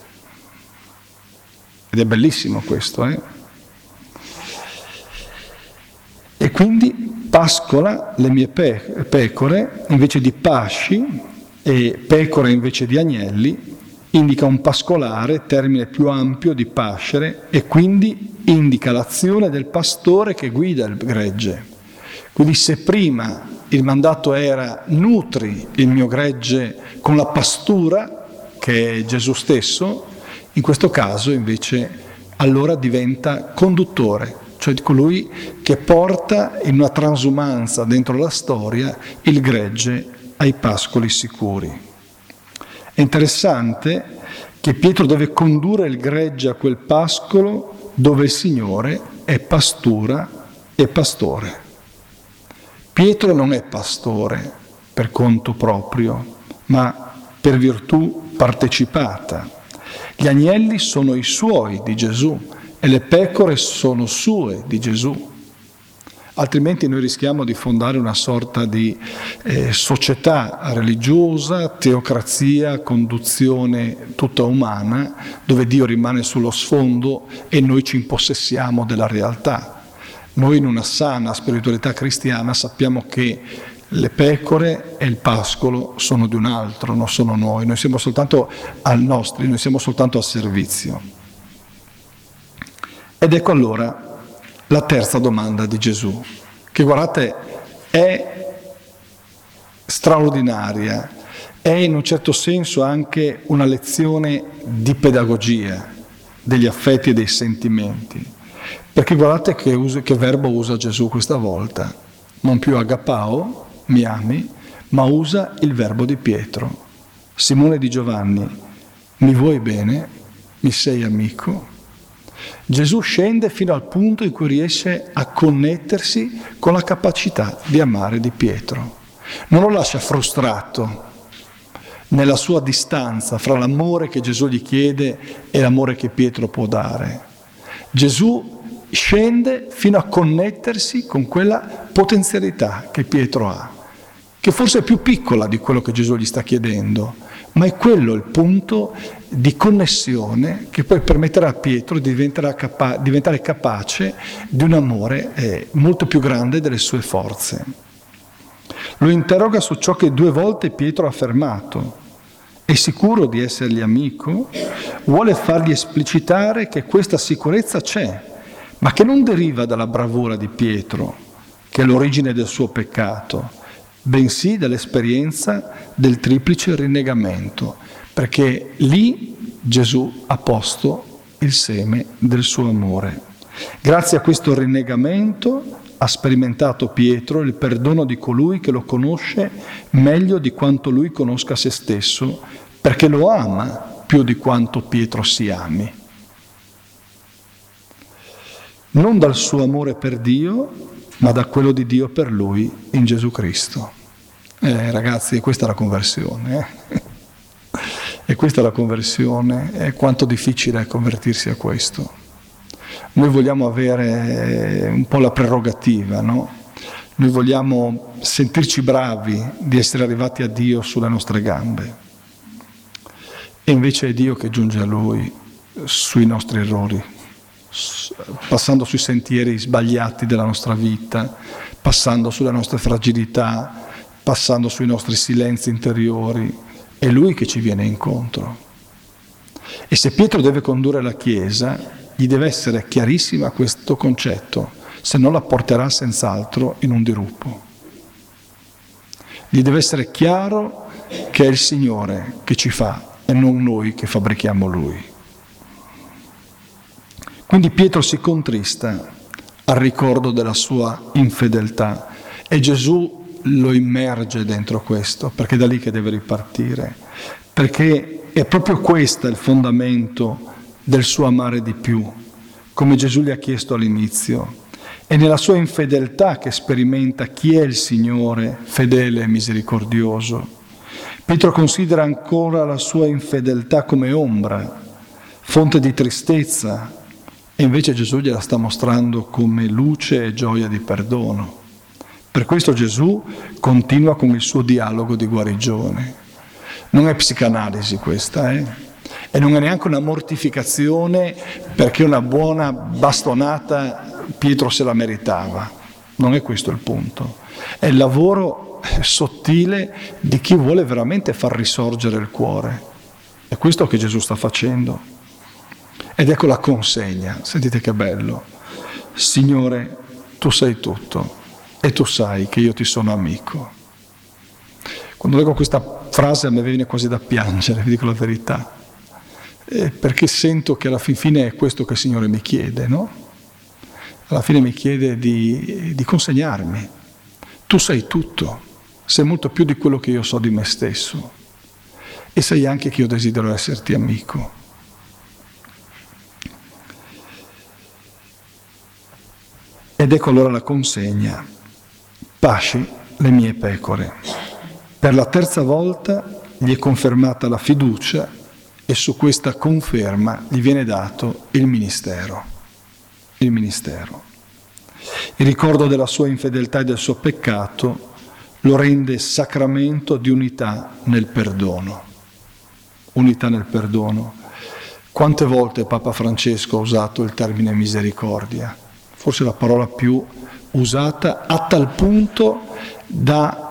Ed è bellissimo questo, E quindi pascola le mie pecore invece di pasci e pecore invece di agnelli, indica un pascolare, termine più ampio di pascere, e quindi indica l'azione del pastore che guida il gregge. Quindi se prima il mandato era nutri il mio gregge con la pastura, che è Gesù stesso, in questo caso invece allora diventa conduttore, cioè colui che porta in una transumanza dentro la storia il gregge ai pascoli sicuri. È interessante che Pietro deve condurre il gregge a quel pascolo dove il Signore è pastura e pastore. Pietro non è pastore per conto proprio, ma per virtù partecipata. Gli agnelli sono i suoi di Gesù e le pecore sono sue di Gesù. Altrimenti noi rischiamo di fondare una sorta di società religiosa, teocrazia, conduzione tutta umana, dove Dio rimane sullo sfondo e noi ci impossessiamo della realtà. Noi in una sana spiritualità cristiana sappiamo che le pecore e il pascolo sono di un altro, non sono noi siamo soltanto noi siamo soltanto al servizio. Ed ecco allora la terza domanda di Gesù, che guardate è straordinaria, è in un certo senso anche una lezione di pedagogia degli affetti e dei sentimenti, perché guardate che verbo usa Gesù questa volta, non più agapao, mi ami, ma usa il verbo di Pietro. Simone di Giovanni, mi vuoi bene? Mi sei amico? Gesù scende fino al punto in cui riesce a connettersi con la capacità di amare di Pietro. Non lo lascia frustrato nella sua distanza fra l'amore che Gesù gli chiede e l'amore che Pietro può dare. Gesù scende fino a connettersi con quella potenzialità che Pietro ha, che forse è più piccola di quello che Gesù gli sta chiedendo, ma è quello il punto di connessione che poi permetterà a Pietro di diventare capace di un amore molto più grande delle sue forze. Lo interroga su ciò che 2 volte Pietro ha affermato. È sicuro di essergli amico? Vuole fargli esplicitare che questa sicurezza c'è, ma che non deriva dalla bravura di Pietro, che è l'origine del suo peccato, bensì dall'esperienza del triplice rinnegamento, perché lì Gesù ha posto il seme del suo amore. Grazie a questo rinnegamento ha sperimentato Pietro il perdono di colui che lo conosce meglio di quanto lui conosca se stesso, perché lo ama più di quanto Pietro si ami. Non dal suo amore per Dio, ma da quello di Dio per lui in Gesù Cristo. Ragazzi, questa è la conversione. E questa è la conversione, e quanto difficile è convertirsi a questo. Noi vogliamo avere un po' la prerogativa, no? Noi vogliamo sentirci bravi di essere arrivati a Dio sulle nostre gambe. E invece è Dio che giunge a Lui sui nostri errori, passando sui sentieri sbagliati della nostra vita, passando sulle nostre fragilità, passando sui nostri silenzi interiori. È Lui che ci viene incontro. E se Pietro deve condurre la Chiesa, gli deve essere chiarissima questo concetto, se no la porterà senz'altro in un dirupo. Gli deve essere chiaro che è il Signore che ci fa e non noi che fabbrichiamo Lui. Quindi Pietro si contrista al ricordo della sua infedeltà e Gesù lo immerge dentro questo, perché è da lì che deve ripartire, perché è proprio questo il fondamento del suo amare di più, come Gesù gli ha chiesto all'inizio. È nella sua infedeltà che sperimenta chi è il Signore fedele e misericordioso. Pietro considera ancora la sua infedeltà come ombra, fonte di tristezza, e invece Gesù gliela sta mostrando come luce e gioia di perdono. Per questo Gesù continua con il suo dialogo di guarigione. Non è psicanalisi questa, E non è neanche una mortificazione perché una buona bastonata Pietro se la meritava. Non è questo il punto. È il lavoro sottile di chi vuole veramente far risorgere il cuore. È questo che Gesù sta facendo. Ed ecco la consegna. Sentite che bello. Signore, tu sai tutto e tu sai che io ti sono amico. Quando leggo questa frase a me viene quasi da piangere, vi dico la verità. Perché sento che alla fine è questo che il Signore mi chiede, no? Alla fine mi chiede di consegnarmi. Tu sai tutto, sai molto più di quello che io so di me stesso e sai anche che io desidero esserti amico. Ed ecco allora la consegna. Pasci le mie pecore. Per la 3ª volta gli è confermata la fiducia e su questa conferma gli viene dato il ministero. Il ministero. Il ricordo della sua infedeltà e del suo peccato lo rende sacramento di unità nel perdono. Unità nel perdono. Quante volte Papa Francesco ha usato il termine misericordia? Forse la parola più usata, a tal punto da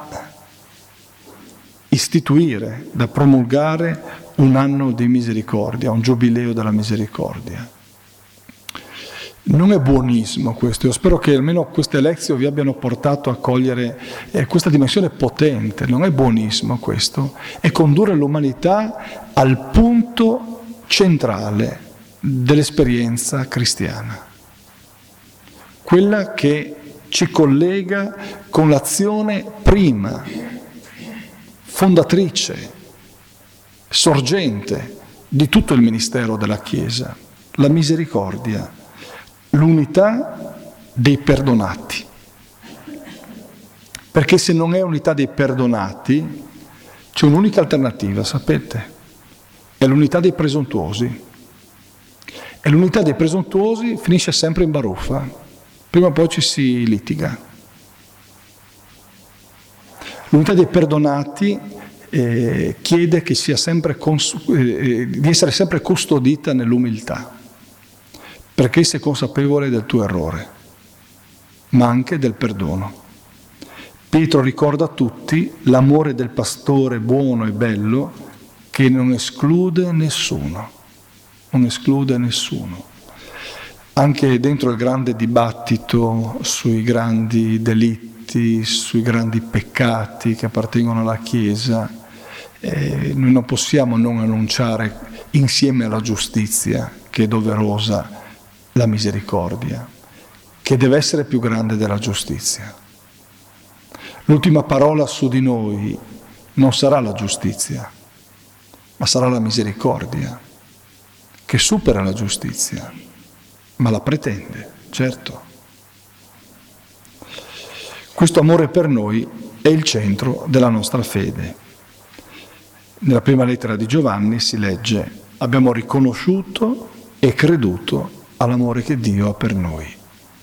istituire, da promulgare un anno di misericordia, un giubileo della misericordia. Non è buonismo questo, io spero che almeno queste lezioni vi abbiano portato a cogliere questa dimensione potente, non è buonismo questo, è condurre l'umanità al punto centrale dell'esperienza cristiana, quella che ci collega con l'azione prima, fondatrice, sorgente di tutto il ministero della Chiesa, la misericordia, l'unità dei perdonati. Perché se non è unità dei perdonati, c'è un'unica alternativa, sapete? È l'unità dei presuntuosi. E l'unità dei presuntuosi finisce sempre in baruffa. Prima o poi ci si litiga. L'unità dei perdonati chiede che sia sempre di essere sempre custodita nell'umiltà, perché sei consapevole del tuo errore, ma anche del perdono. Pietro ricorda a tutti l'amore del pastore buono e bello che non esclude nessuno, non esclude nessuno. Anche dentro il grande dibattito sui grandi delitti, sui grandi peccati che appartengono alla Chiesa, noi non possiamo non annunciare insieme alla giustizia, che è doverosa, la misericordia, che deve essere più grande della giustizia. L'ultima parola su di noi non sarà la giustizia, ma sarà la misericordia, che supera la giustizia, ma la pretende, certo. Questo amore per noi è il centro della nostra fede. Nella prima lettera di Giovanni si legge: abbiamo riconosciuto e creduto all'amore che Dio ha per noi.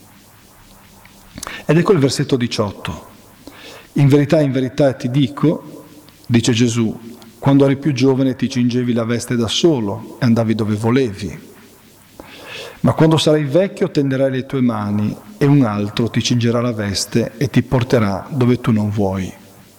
Ed ecco il versetto 18. In verità ti dico, dice Gesù, quando eri più giovane ti cingevi la veste da solo e andavi dove volevi. Ma quando sarai vecchio tenderai le tue mani e un altro ti cingerà la veste e ti porterà dove tu non vuoi.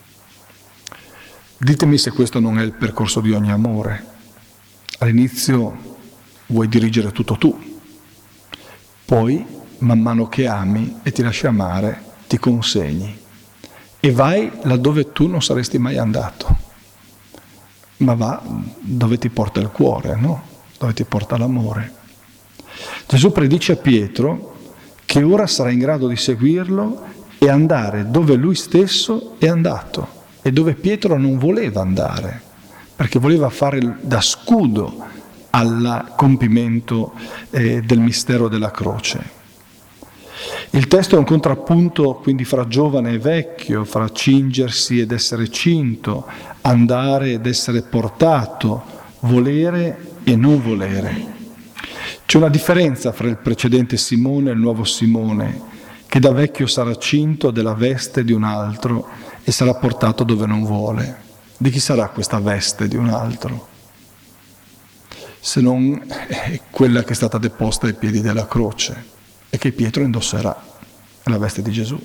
Ditemi se questo non è il percorso di ogni amore. All'inizio vuoi dirigere tutto tu, poi man mano che ami e ti lasci amare ti consegni e vai laddove tu non saresti mai andato, ma va dove ti porta il cuore, no? Dove ti porta l'amore. Gesù predice a Pietro che ora sarà in grado di seguirlo e andare dove lui stesso è andato e dove Pietro non voleva andare, perché voleva fare da scudo al compimento del mistero della croce. Il testo è un contrappunto quindi fra giovane e vecchio, fra cingersi ed essere cinto, andare ed essere portato, volere e non volere. C'è una differenza fra il precedente Simone e il nuovo Simone, che da vecchio sarà cinto della veste di un altro e sarà portato dove non vuole. Di chi sarà questa veste di un altro? Se non quella che è stata deposta ai piedi della croce e che Pietro indosserà, la veste di Gesù.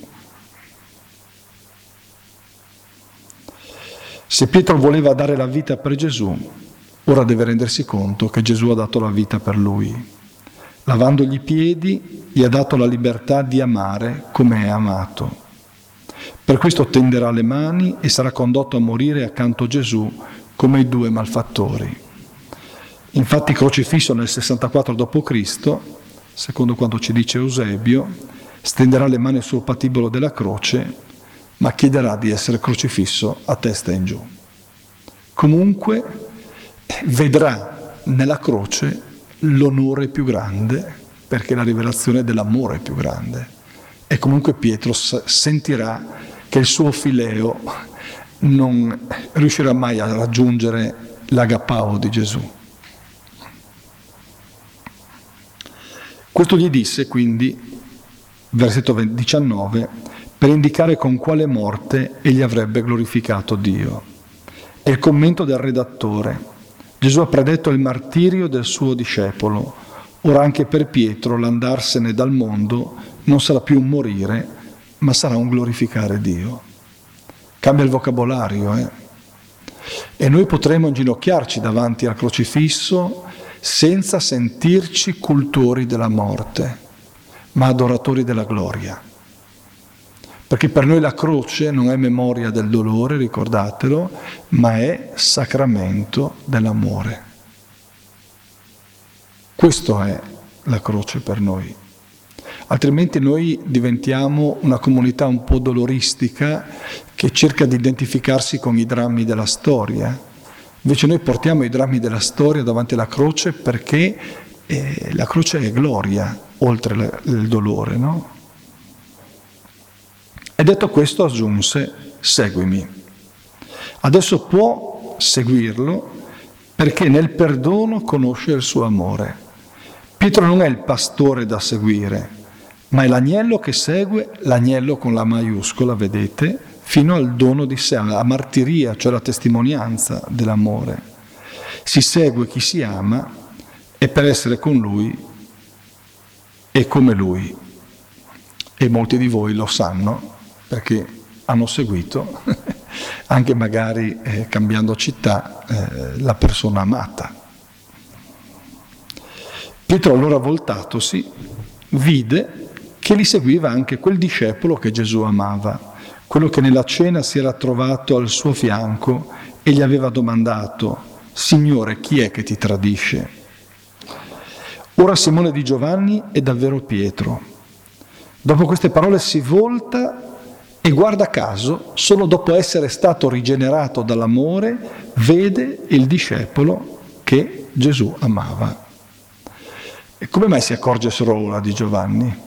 Se Pietro voleva dare la vita per Gesù, ora deve rendersi conto che Gesù ha dato la vita per lui. Lavandogli i piedi, gli ha dato la libertà di amare come è amato. Per questo tenderà le mani e sarà condotto a morire accanto a Gesù come i due malfattori. Infatti crocifisso nel 64 d.C., secondo quanto ci dice Eusebio, stenderà le mani sul patibolo della croce, ma chiederà di essere crocifisso a testa in giù. Comunque vedrà nella croce l'onore più grande, perché è la rivelazione dell'amore più grande. E comunque Pietro sentirà che il suo fileo non riuscirà mai a raggiungere l'agapao di Gesù. Questo gli disse quindi, versetto 19, per indicare con quale morte egli avrebbe glorificato Dio. È il commento del redattore. Gesù ha predetto il martirio del suo discepolo. Ora anche per Pietro l'andarsene dal mondo non sarà più un morire, ma sarà un glorificare Dio. Cambia il vocabolario, E noi potremo inginocchiarci davanti al crocifisso senza sentirci cultori della morte, ma adoratori della gloria. Perché per noi la croce non è memoria del dolore, ricordatelo, ma è sacramento dell'amore. Questo è la croce per noi. Altrimenti noi diventiamo una comunità un po' doloristica che cerca di identificarsi con i drammi della storia. Invece noi portiamo i drammi della storia davanti alla croce perché la croce è gloria, oltre il dolore, no? E detto questo aggiunse, seguimi. Adesso può seguirlo perché nel perdono conosce il suo amore. Pietro non è il pastore da seguire, ma è l'agnello che segue, l'agnello con la maiuscola, vedete, fino al dono di sé, alla martiria, cioè la testimonianza dell'amore. Si segue chi si ama e per essere con lui e come lui. E molti di voi lo sanno perché hanno seguito, anche magari cambiando città, la persona amata. Pietro allora voltatosi vide che li seguiva anche quel discepolo che Gesù amava, quello che nella cena si era trovato al suo fianco e gli aveva domandato: Signore, chi è che ti tradisce? Ora Simone di Giovanni è davvero Pietro. Dopo queste parole si volta e guarda caso, solo dopo essere stato rigenerato dall'amore, vede il discepolo che Gesù amava. E come mai si accorge solo ora di Giovanni?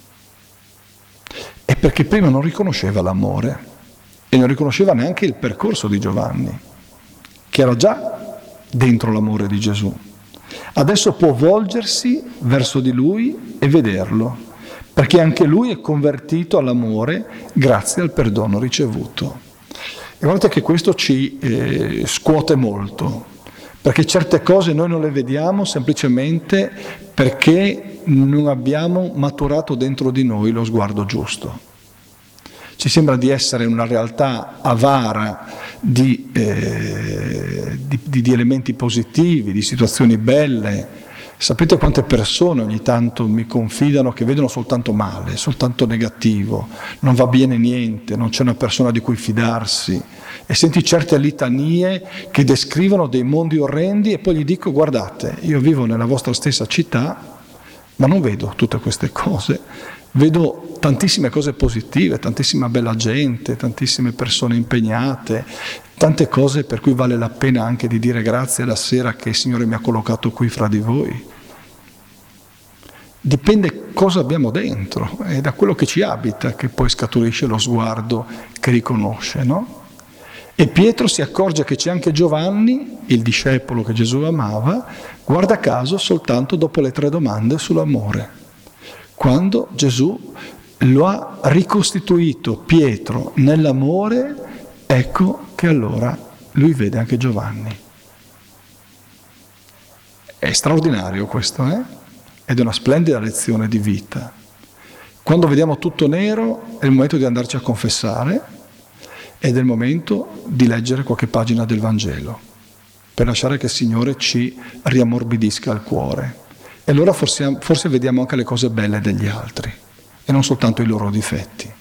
È perché prima non riconosceva l'amore e non riconosceva neanche il percorso di Giovanni, che era già dentro l'amore di Gesù. Adesso può volgersi verso di lui e vederlo, perché anche lui è convertito all'amore grazie al perdono ricevuto. E guardate che questo ci scuote molto, perché certe cose noi non le vediamo semplicemente perché non abbiamo maturato dentro di noi lo sguardo giusto. Ci sembra di essere una realtà avara di elementi positivi, di situazioni belle. Sapete quante persone ogni tanto mi confidano che vedono soltanto male, soltanto negativo, non va bene niente, non c'è una persona di cui fidarsi. E senti certe litanie che descrivono dei mondi orrendi e poi gli dico: guardate, io vivo nella vostra stessa città, ma non vedo tutte queste cose, vedo tantissime cose positive, tantissima bella gente, tantissime persone impegnate, tante cose per cui vale la pena anche di dire grazie la sera che il Signore mi ha collocato qui fra di voi. Dipende cosa abbiamo dentro, è da quello che ci abita che poi scaturisce lo sguardo che riconosce, no? E Pietro si accorge che c'è anche Giovanni, il discepolo che Gesù amava, guarda caso soltanto dopo le 3 domande sull'amore. Quando Gesù lo ha ricostituito Pietro nell'amore, ecco che allora lui vede anche Giovanni. È straordinario questo, Ed è una splendida lezione di vita. Quando vediamo tutto nero è il momento di andarci a confessare ed è il momento di leggere qualche pagina del Vangelo per lasciare che il Signore ci riammorbidisca il cuore. E allora forse vediamo anche le cose belle degli altri e non soltanto i loro difetti.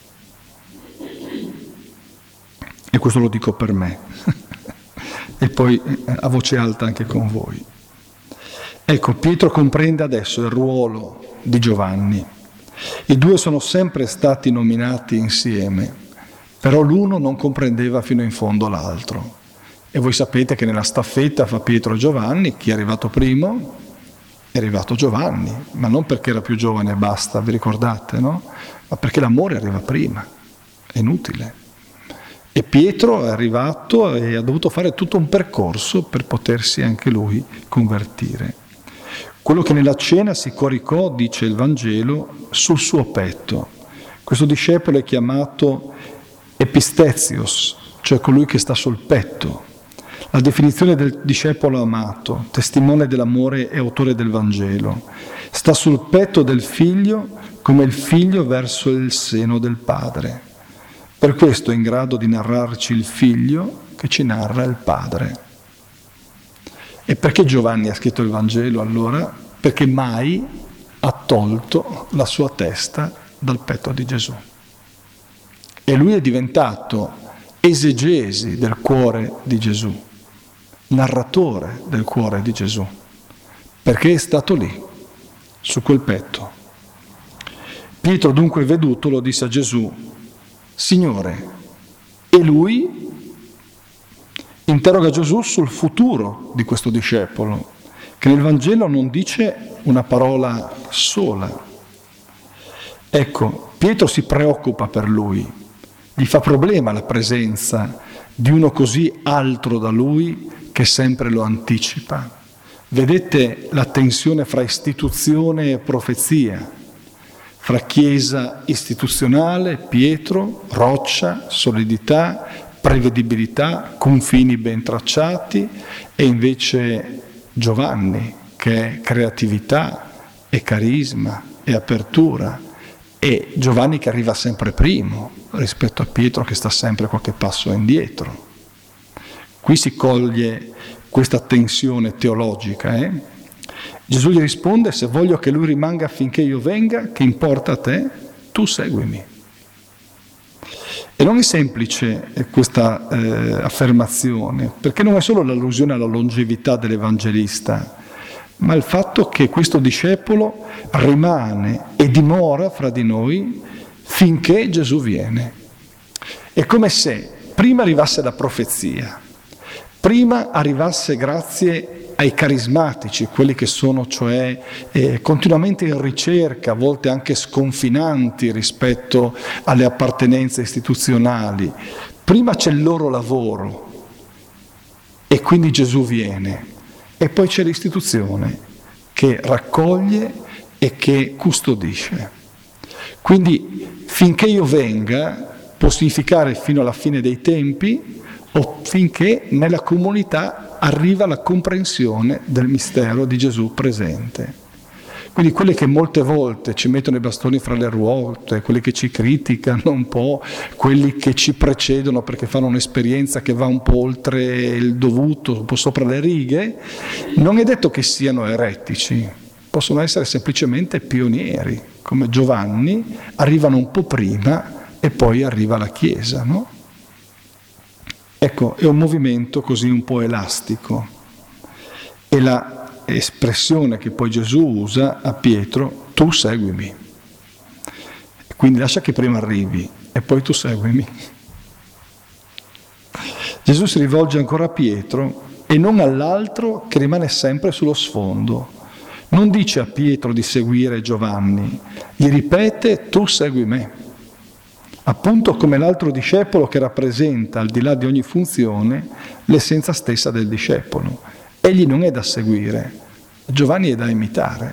E questo lo dico per me e poi a voce alta anche con voi. Ecco, Pietro comprende adesso il ruolo di Giovanni. I 2 sono sempre stati nominati insieme, però l'uno non comprendeva fino in fondo l'altro. E voi sapete che nella staffetta fra Pietro e Giovanni, chi è arrivato primo? È arrivato Giovanni, ma non perché era più giovane e basta, vi ricordate, no? Ma perché l'amore arriva prima, è inutile. E Pietro è arrivato e ha dovuto fare tutto un percorso per potersi anche lui convertire. Quello che nella cena si coricò, dice il Vangelo, sul suo petto. Questo discepolo è chiamato epistezios, cioè colui che sta sul petto. La definizione del discepolo amato, testimone dell'amore e autore del Vangelo, sta sul petto del figlio come il figlio verso il seno del padre. Per questo è in grado di narrarci il figlio che ci narra il padre. E perché Giovanni ha scritto il Vangelo allora? Perché mai ha tolto la sua testa dal petto di Gesù. E lui è diventato esegesi del cuore di Gesù, narratore del cuore di Gesù, perché è stato lì, su quel petto. Pietro dunque veduto lo disse a Gesù: Signore, e lui interroga Gesù sul futuro di questo discepolo, che nel Vangelo non dice una parola sola. Ecco, Pietro si preoccupa per lui, gli fa problema la presenza di uno così altro da lui che sempre lo anticipa. Vedete la tensione fra istituzione e profezia, fra chiesa istituzionale, Pietro, roccia, solidità, prevedibilità, confini ben tracciati, e invece Giovanni, che è creatività e carisma e apertura, e Giovanni che arriva sempre primo rispetto a Pietro che sta sempre qualche passo indietro. Qui si coglie questa tensione teologica. Gesù gli risponde: se voglio che lui rimanga affinché io venga, che importa a te? Tu seguimi. E non è semplice questa affermazione, perché non è solo l'allusione alla longevità dell'Evangelista, ma il fatto che questo discepolo rimane e dimora fra di noi finché Gesù viene. È come se prima arrivasse la profezia, prima arrivasse grazie ai carismatici, quelli che sono cioè continuamente in ricerca, a volte anche sconfinanti rispetto alle appartenenze istituzionali. Prima c'è il loro lavoro e quindi Gesù viene, e poi c'è l'istituzione che raccoglie e che custodisce. Quindi finché io venga può significare fino alla fine dei tempi, o finché nella comunità arriva la comprensione del mistero di Gesù presente. Quindi quelli che molte volte ci mettono i bastoni fra le ruote, quelli che ci criticano un po', quelli che ci precedono perché fanno un'esperienza che va un po' oltre il dovuto, un po' sopra le righe, non è detto che siano eretici, possono essere semplicemente pionieri, come Giovanni, arrivano un po' prima e poi arriva la Chiesa, no? Ecco, è un movimento così un po' elastico, e la espressione che poi Gesù usa a Pietro: tu seguimi. Quindi lascia che prima arrivi e poi tu seguimi. Gesù si rivolge ancora a Pietro e non all'altro che rimane sempre sullo sfondo. Non dice a Pietro di seguire Giovanni, gli ripete: tu segui me. Appunto come l'altro discepolo che rappresenta, al di là di ogni funzione, l'essenza stessa del discepolo. Egli non è da seguire, Giovanni è da imitare.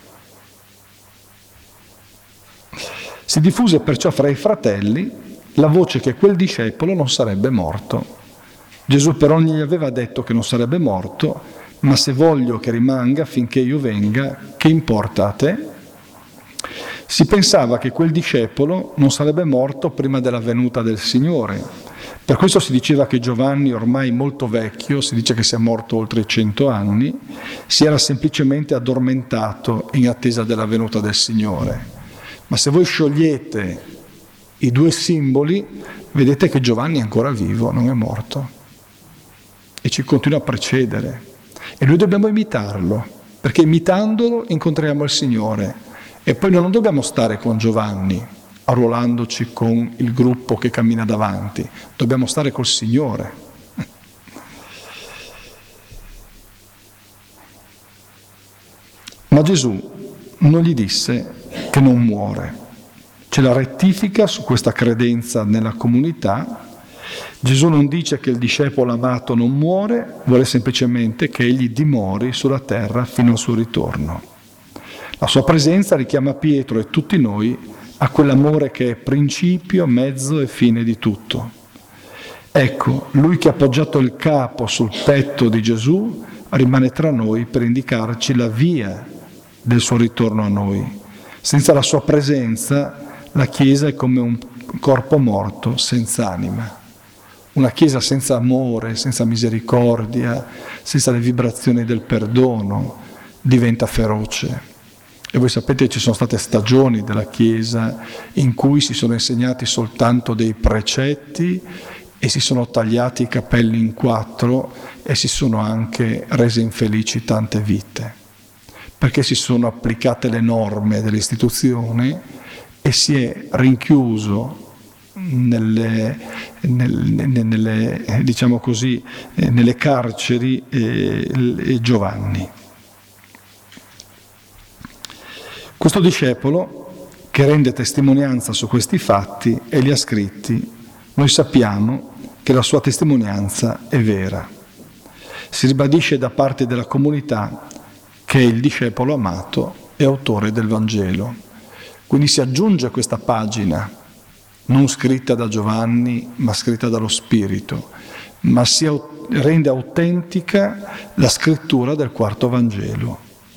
Si diffuse perciò fra i fratelli la voce che quel discepolo non sarebbe morto. Gesù però non gli aveva detto che non sarebbe morto, ma se voglio che rimanga finché io venga, che importa a te? Si pensava che quel discepolo non sarebbe morto prima della venuta del Signore. Per questo si diceva che Giovanni, ormai molto vecchio, si dice che sia morto oltre 100 anni, si era semplicemente addormentato in attesa della venuta del Signore. Ma se voi sciogliete i due simboli, vedete che Giovanni è ancora vivo, non è morto. E ci continua a precedere. E noi dobbiamo imitarlo, perché imitandolo incontriamo il Signore. E poi non dobbiamo stare con Giovanni, arruolandoci con il gruppo che cammina davanti, dobbiamo stare col Signore. Ma Gesù non gli disse che non muore. C'è la rettifica su questa credenza nella comunità. Gesù non dice che il discepolo amato non muore, vuole semplicemente che egli dimori sulla terra fino al suo ritorno. La sua presenza richiama Pietro e tutti noi a quell'amore che è principio, mezzo e fine di tutto. Ecco, lui che ha appoggiato il capo sul petto di Gesù rimane tra noi per indicarci la via del suo ritorno a noi. Senza la sua presenza la Chiesa è come un corpo morto senza anima. Una Chiesa senza amore, senza misericordia, senza le vibrazioni del perdono, diventa feroce. E voi sapete che ci sono state stagioni della Chiesa in cui si sono insegnati soltanto dei precetti e si sono tagliati i capelli in quattro e si sono anche rese infelici tante vite, perché si sono applicate le norme dell'istituzione e si è rinchiuso diciamo così, nelle carceri Giovanni. Questo discepolo, che rende testimonianza su questi fatti e li ha scritti, noi sappiamo che la sua testimonianza è vera. Si ribadisce da parte della comunità che è il discepolo amato e autore del Vangelo. Quindi si aggiunge questa pagina, non scritta da Giovanni, ma scritta dallo Spirito, ma rende autentica la scrittura del quarto Vangelo.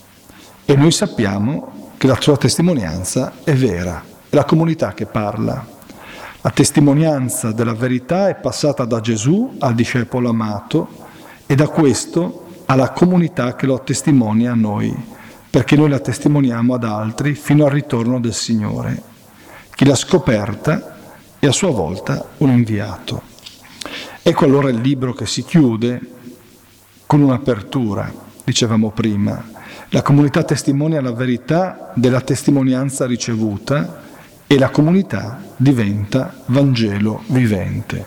E noi sappiamo che la sua testimonianza è vera, è la comunità che parla. La testimonianza della verità è passata da Gesù al discepolo amato e da questo alla comunità che lo testimonia a noi, perché noi la testimoniamo ad altri fino al ritorno del Signore. Chi l'ha scoperta è a sua volta un inviato. Ecco allora il libro che si chiude con un'apertura, dicevamo prima. La comunità testimonia la verità della testimonianza ricevuta e la comunità diventa Vangelo vivente.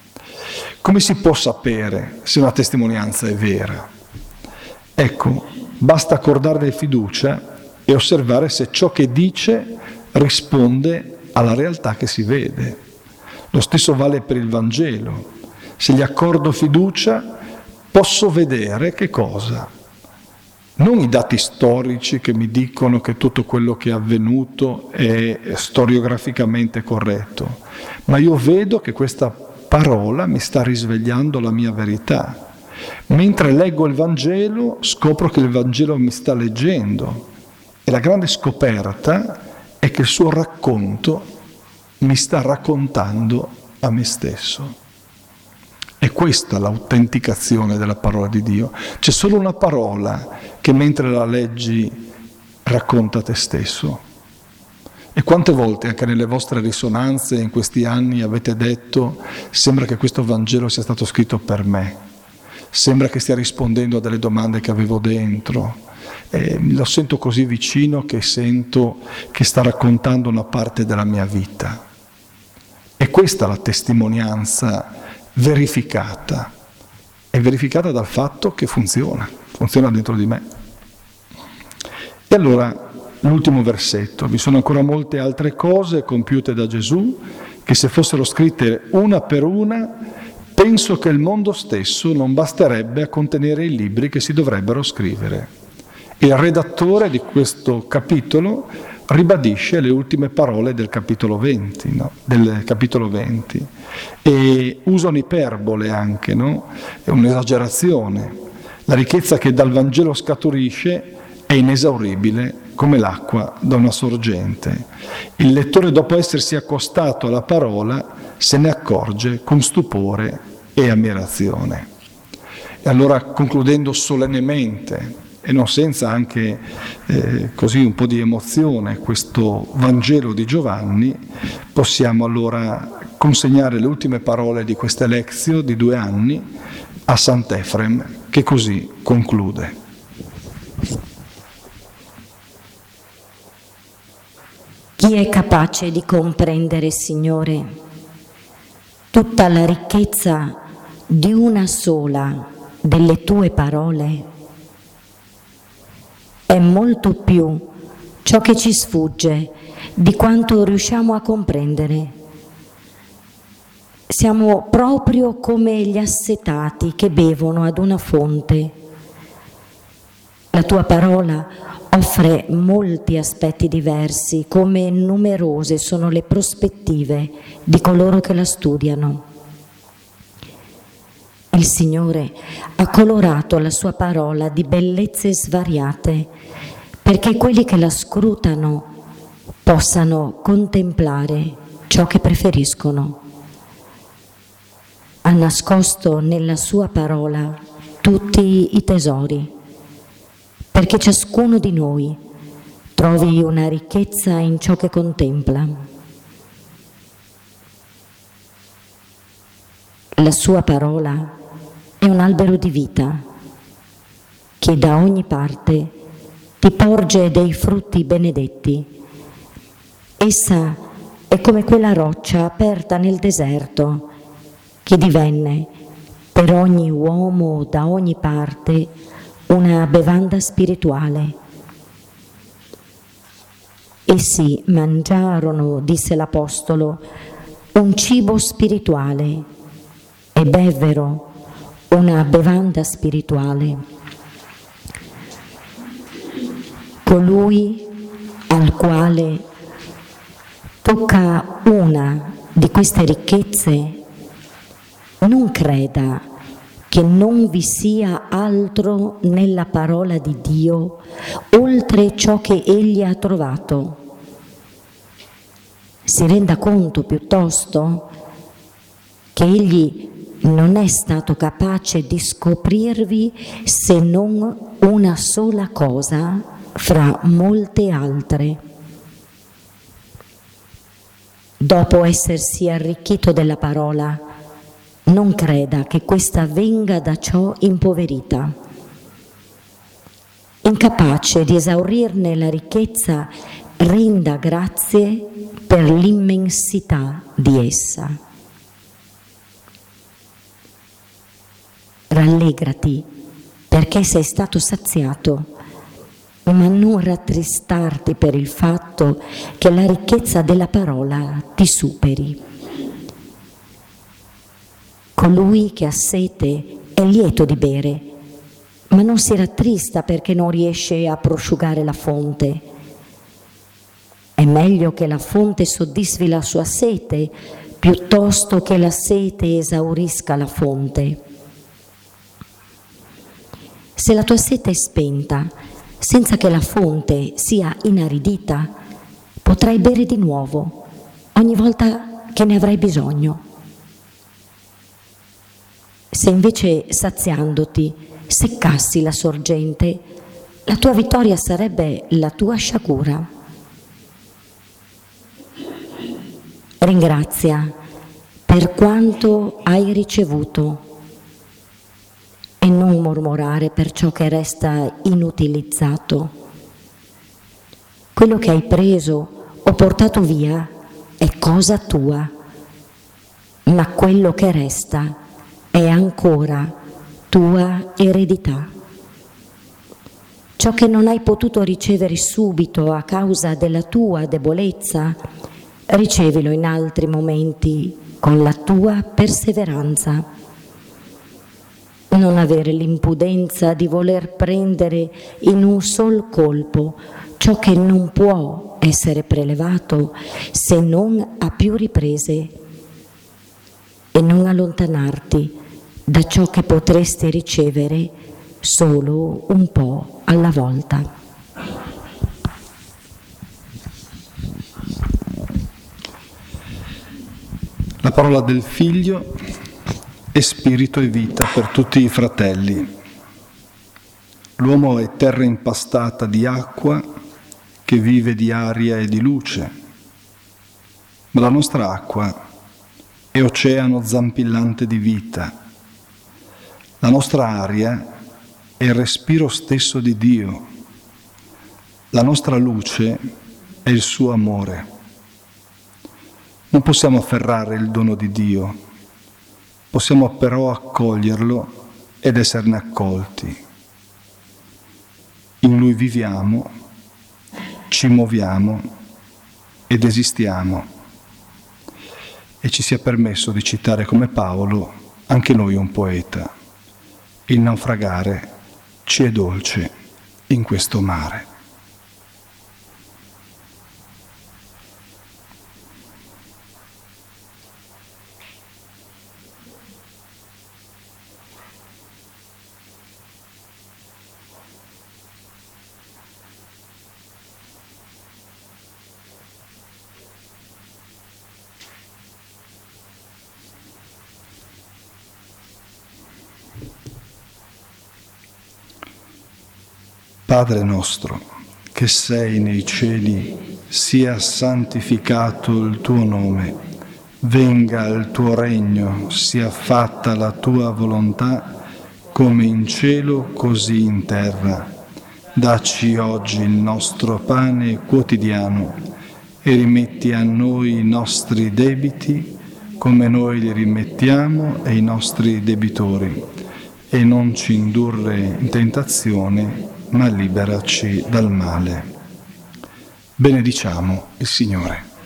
Come si può sapere se una testimonianza è vera? Ecco, basta accordarle fiducia e osservare se ciò che dice risponde alla realtà che si vede. Lo stesso vale per il Vangelo. Se gli accordo fiducia, posso vedere che cosa? Non i dati storici che mi dicono che tutto quello che è avvenuto è storiograficamente corretto, ma io vedo che questa parola mi sta risvegliando la mia verità. Mentre leggo il Vangelo, scopro che il Vangelo mi sta leggendo e la grande scoperta è che il suo racconto mi sta raccontando a me stesso. È questa l'autenticazione della parola di Dio. C'è solo una parola che mentre la leggi racconta te stesso. E quante volte anche nelle vostre risonanze in questi anni avete detto: sembra che questo Vangelo sia stato scritto per me, sembra che stia rispondendo a delle domande che avevo dentro, lo sento così vicino che sento che sta raccontando una parte della mia vita. E questa è la testimonianza verificata, è verificata dal fatto che funziona dentro di me. E allora l'ultimo versetto: vi sono ancora molte altre cose compiute da Gesù che se fossero scritte una per una, penso che il mondo stesso non basterebbe a contenere i libri che si dovrebbero scrivere. Il redattore di questo capitolo ribadisce le ultime parole del capitolo 20, no? Del capitolo 20, e usa un'iperbole anche, no? È un'esagerazione. La ricchezza che dal Vangelo scaturisce è inesauribile come l'acqua da una sorgente. Il lettore, dopo essersi accostato alla parola, se ne accorge con stupore e ammirazione. E allora, concludendo solennemente e non senza anche così un po' di emozione questo Vangelo di Giovanni, possiamo allora consegnare le ultime parole di questa Lectio di 2 anni a Sant'Efrem, che così conclude. Chi è capace di comprendere, Signore, tutta la ricchezza di una sola delle tue parole? È molto più ciò che ci sfugge di quanto riusciamo a comprendere. Siamo proprio come gli assetati che bevono ad una fonte. La tua parola offre molti aspetti diversi, come numerose sono le prospettive di coloro che la studiano. Il Signore ha colorato la sua parola di bellezze svariate, perché quelli che la scrutano possano contemplare ciò che preferiscono. Ha nascosto nella sua parola tutti i tesori, perché ciascuno di noi trovi una ricchezza in ciò che contempla. La sua parola è un albero di vita che da ogni parte ti porge dei frutti benedetti. Essa è come quella roccia aperta nel deserto che divenne per ogni uomo da ogni parte una bevanda spirituale. Essi mangiarono, disse l'Apostolo, un cibo spirituale e bevvero una bevanda spirituale. Colui al quale tocca una di queste ricchezze, non creda che non vi sia altro nella parola di Dio oltre ciò che egli ha trovato. Si renda conto piuttosto che egli non è stato capace di scoprirvi se non una sola cosa fra molte altre. Dopo essersi arricchito della parola, non creda che questa venga da ciò impoverita. Incapace di esaurirne la ricchezza, renda grazie per l'immensità di essa. Rallegrati perché sei stato saziato, ma non rattristarti per il fatto che la ricchezza della parola ti superi. Colui che ha sete è lieto di bere, ma non si rattrista perché non riesce a prosciugare la fonte. È meglio che la fonte soddisfi la sua sete piuttosto che la sete esaurisca la fonte. Se la tua sete è spenta, senza che la fonte sia inaridita, potrai bere di nuovo ogni volta che ne avrai bisogno. Se invece saziandoti seccassi la sorgente, la tua vittoria sarebbe la tua sciagura. Ringrazia per quanto hai ricevuto e non mormorare per ciò che resta inutilizzato. Quello che hai preso o portato via è cosa tua, ma quello che resta è ancora tua eredità. Ciò che non hai potuto ricevere subito a causa della tua debolezza, ricevilo in altri momenti con la tua perseveranza. Non avere l'impudenza di voler prendere in un sol colpo ciò che non può essere prelevato se non a più riprese, e non allontanarti da ciò che potresti ricevere solo un po' alla volta. La parola del Figlio è spirito e vita per tutti i fratelli. L'uomo è terra impastata di acqua che vive di aria e di luce, ma la nostra acqua è oceano zampillante di vita. La nostra aria è il respiro stesso di Dio. La nostra luce è il suo amore. Non possiamo afferrare il dono di Dio, possiamo però accoglierlo ed esserne accolti. In Lui viviamo, ci muoviamo ed esistiamo. E ci sia permesso di citare come Paolo anche noi un poeta: il naufragare ci è dolce in questo mare. Padre nostro, che sei nei cieli, sia santificato il tuo nome, venga il tuo regno, sia fatta la tua volontà, come in cielo così in terra. Dacci oggi il nostro pane quotidiano e rimetti a noi i nostri debiti, come noi li rimettiamo ai nostri debitori, e non ci indurre in tentazione, ma liberaci dal male. Benediciamo il Signore.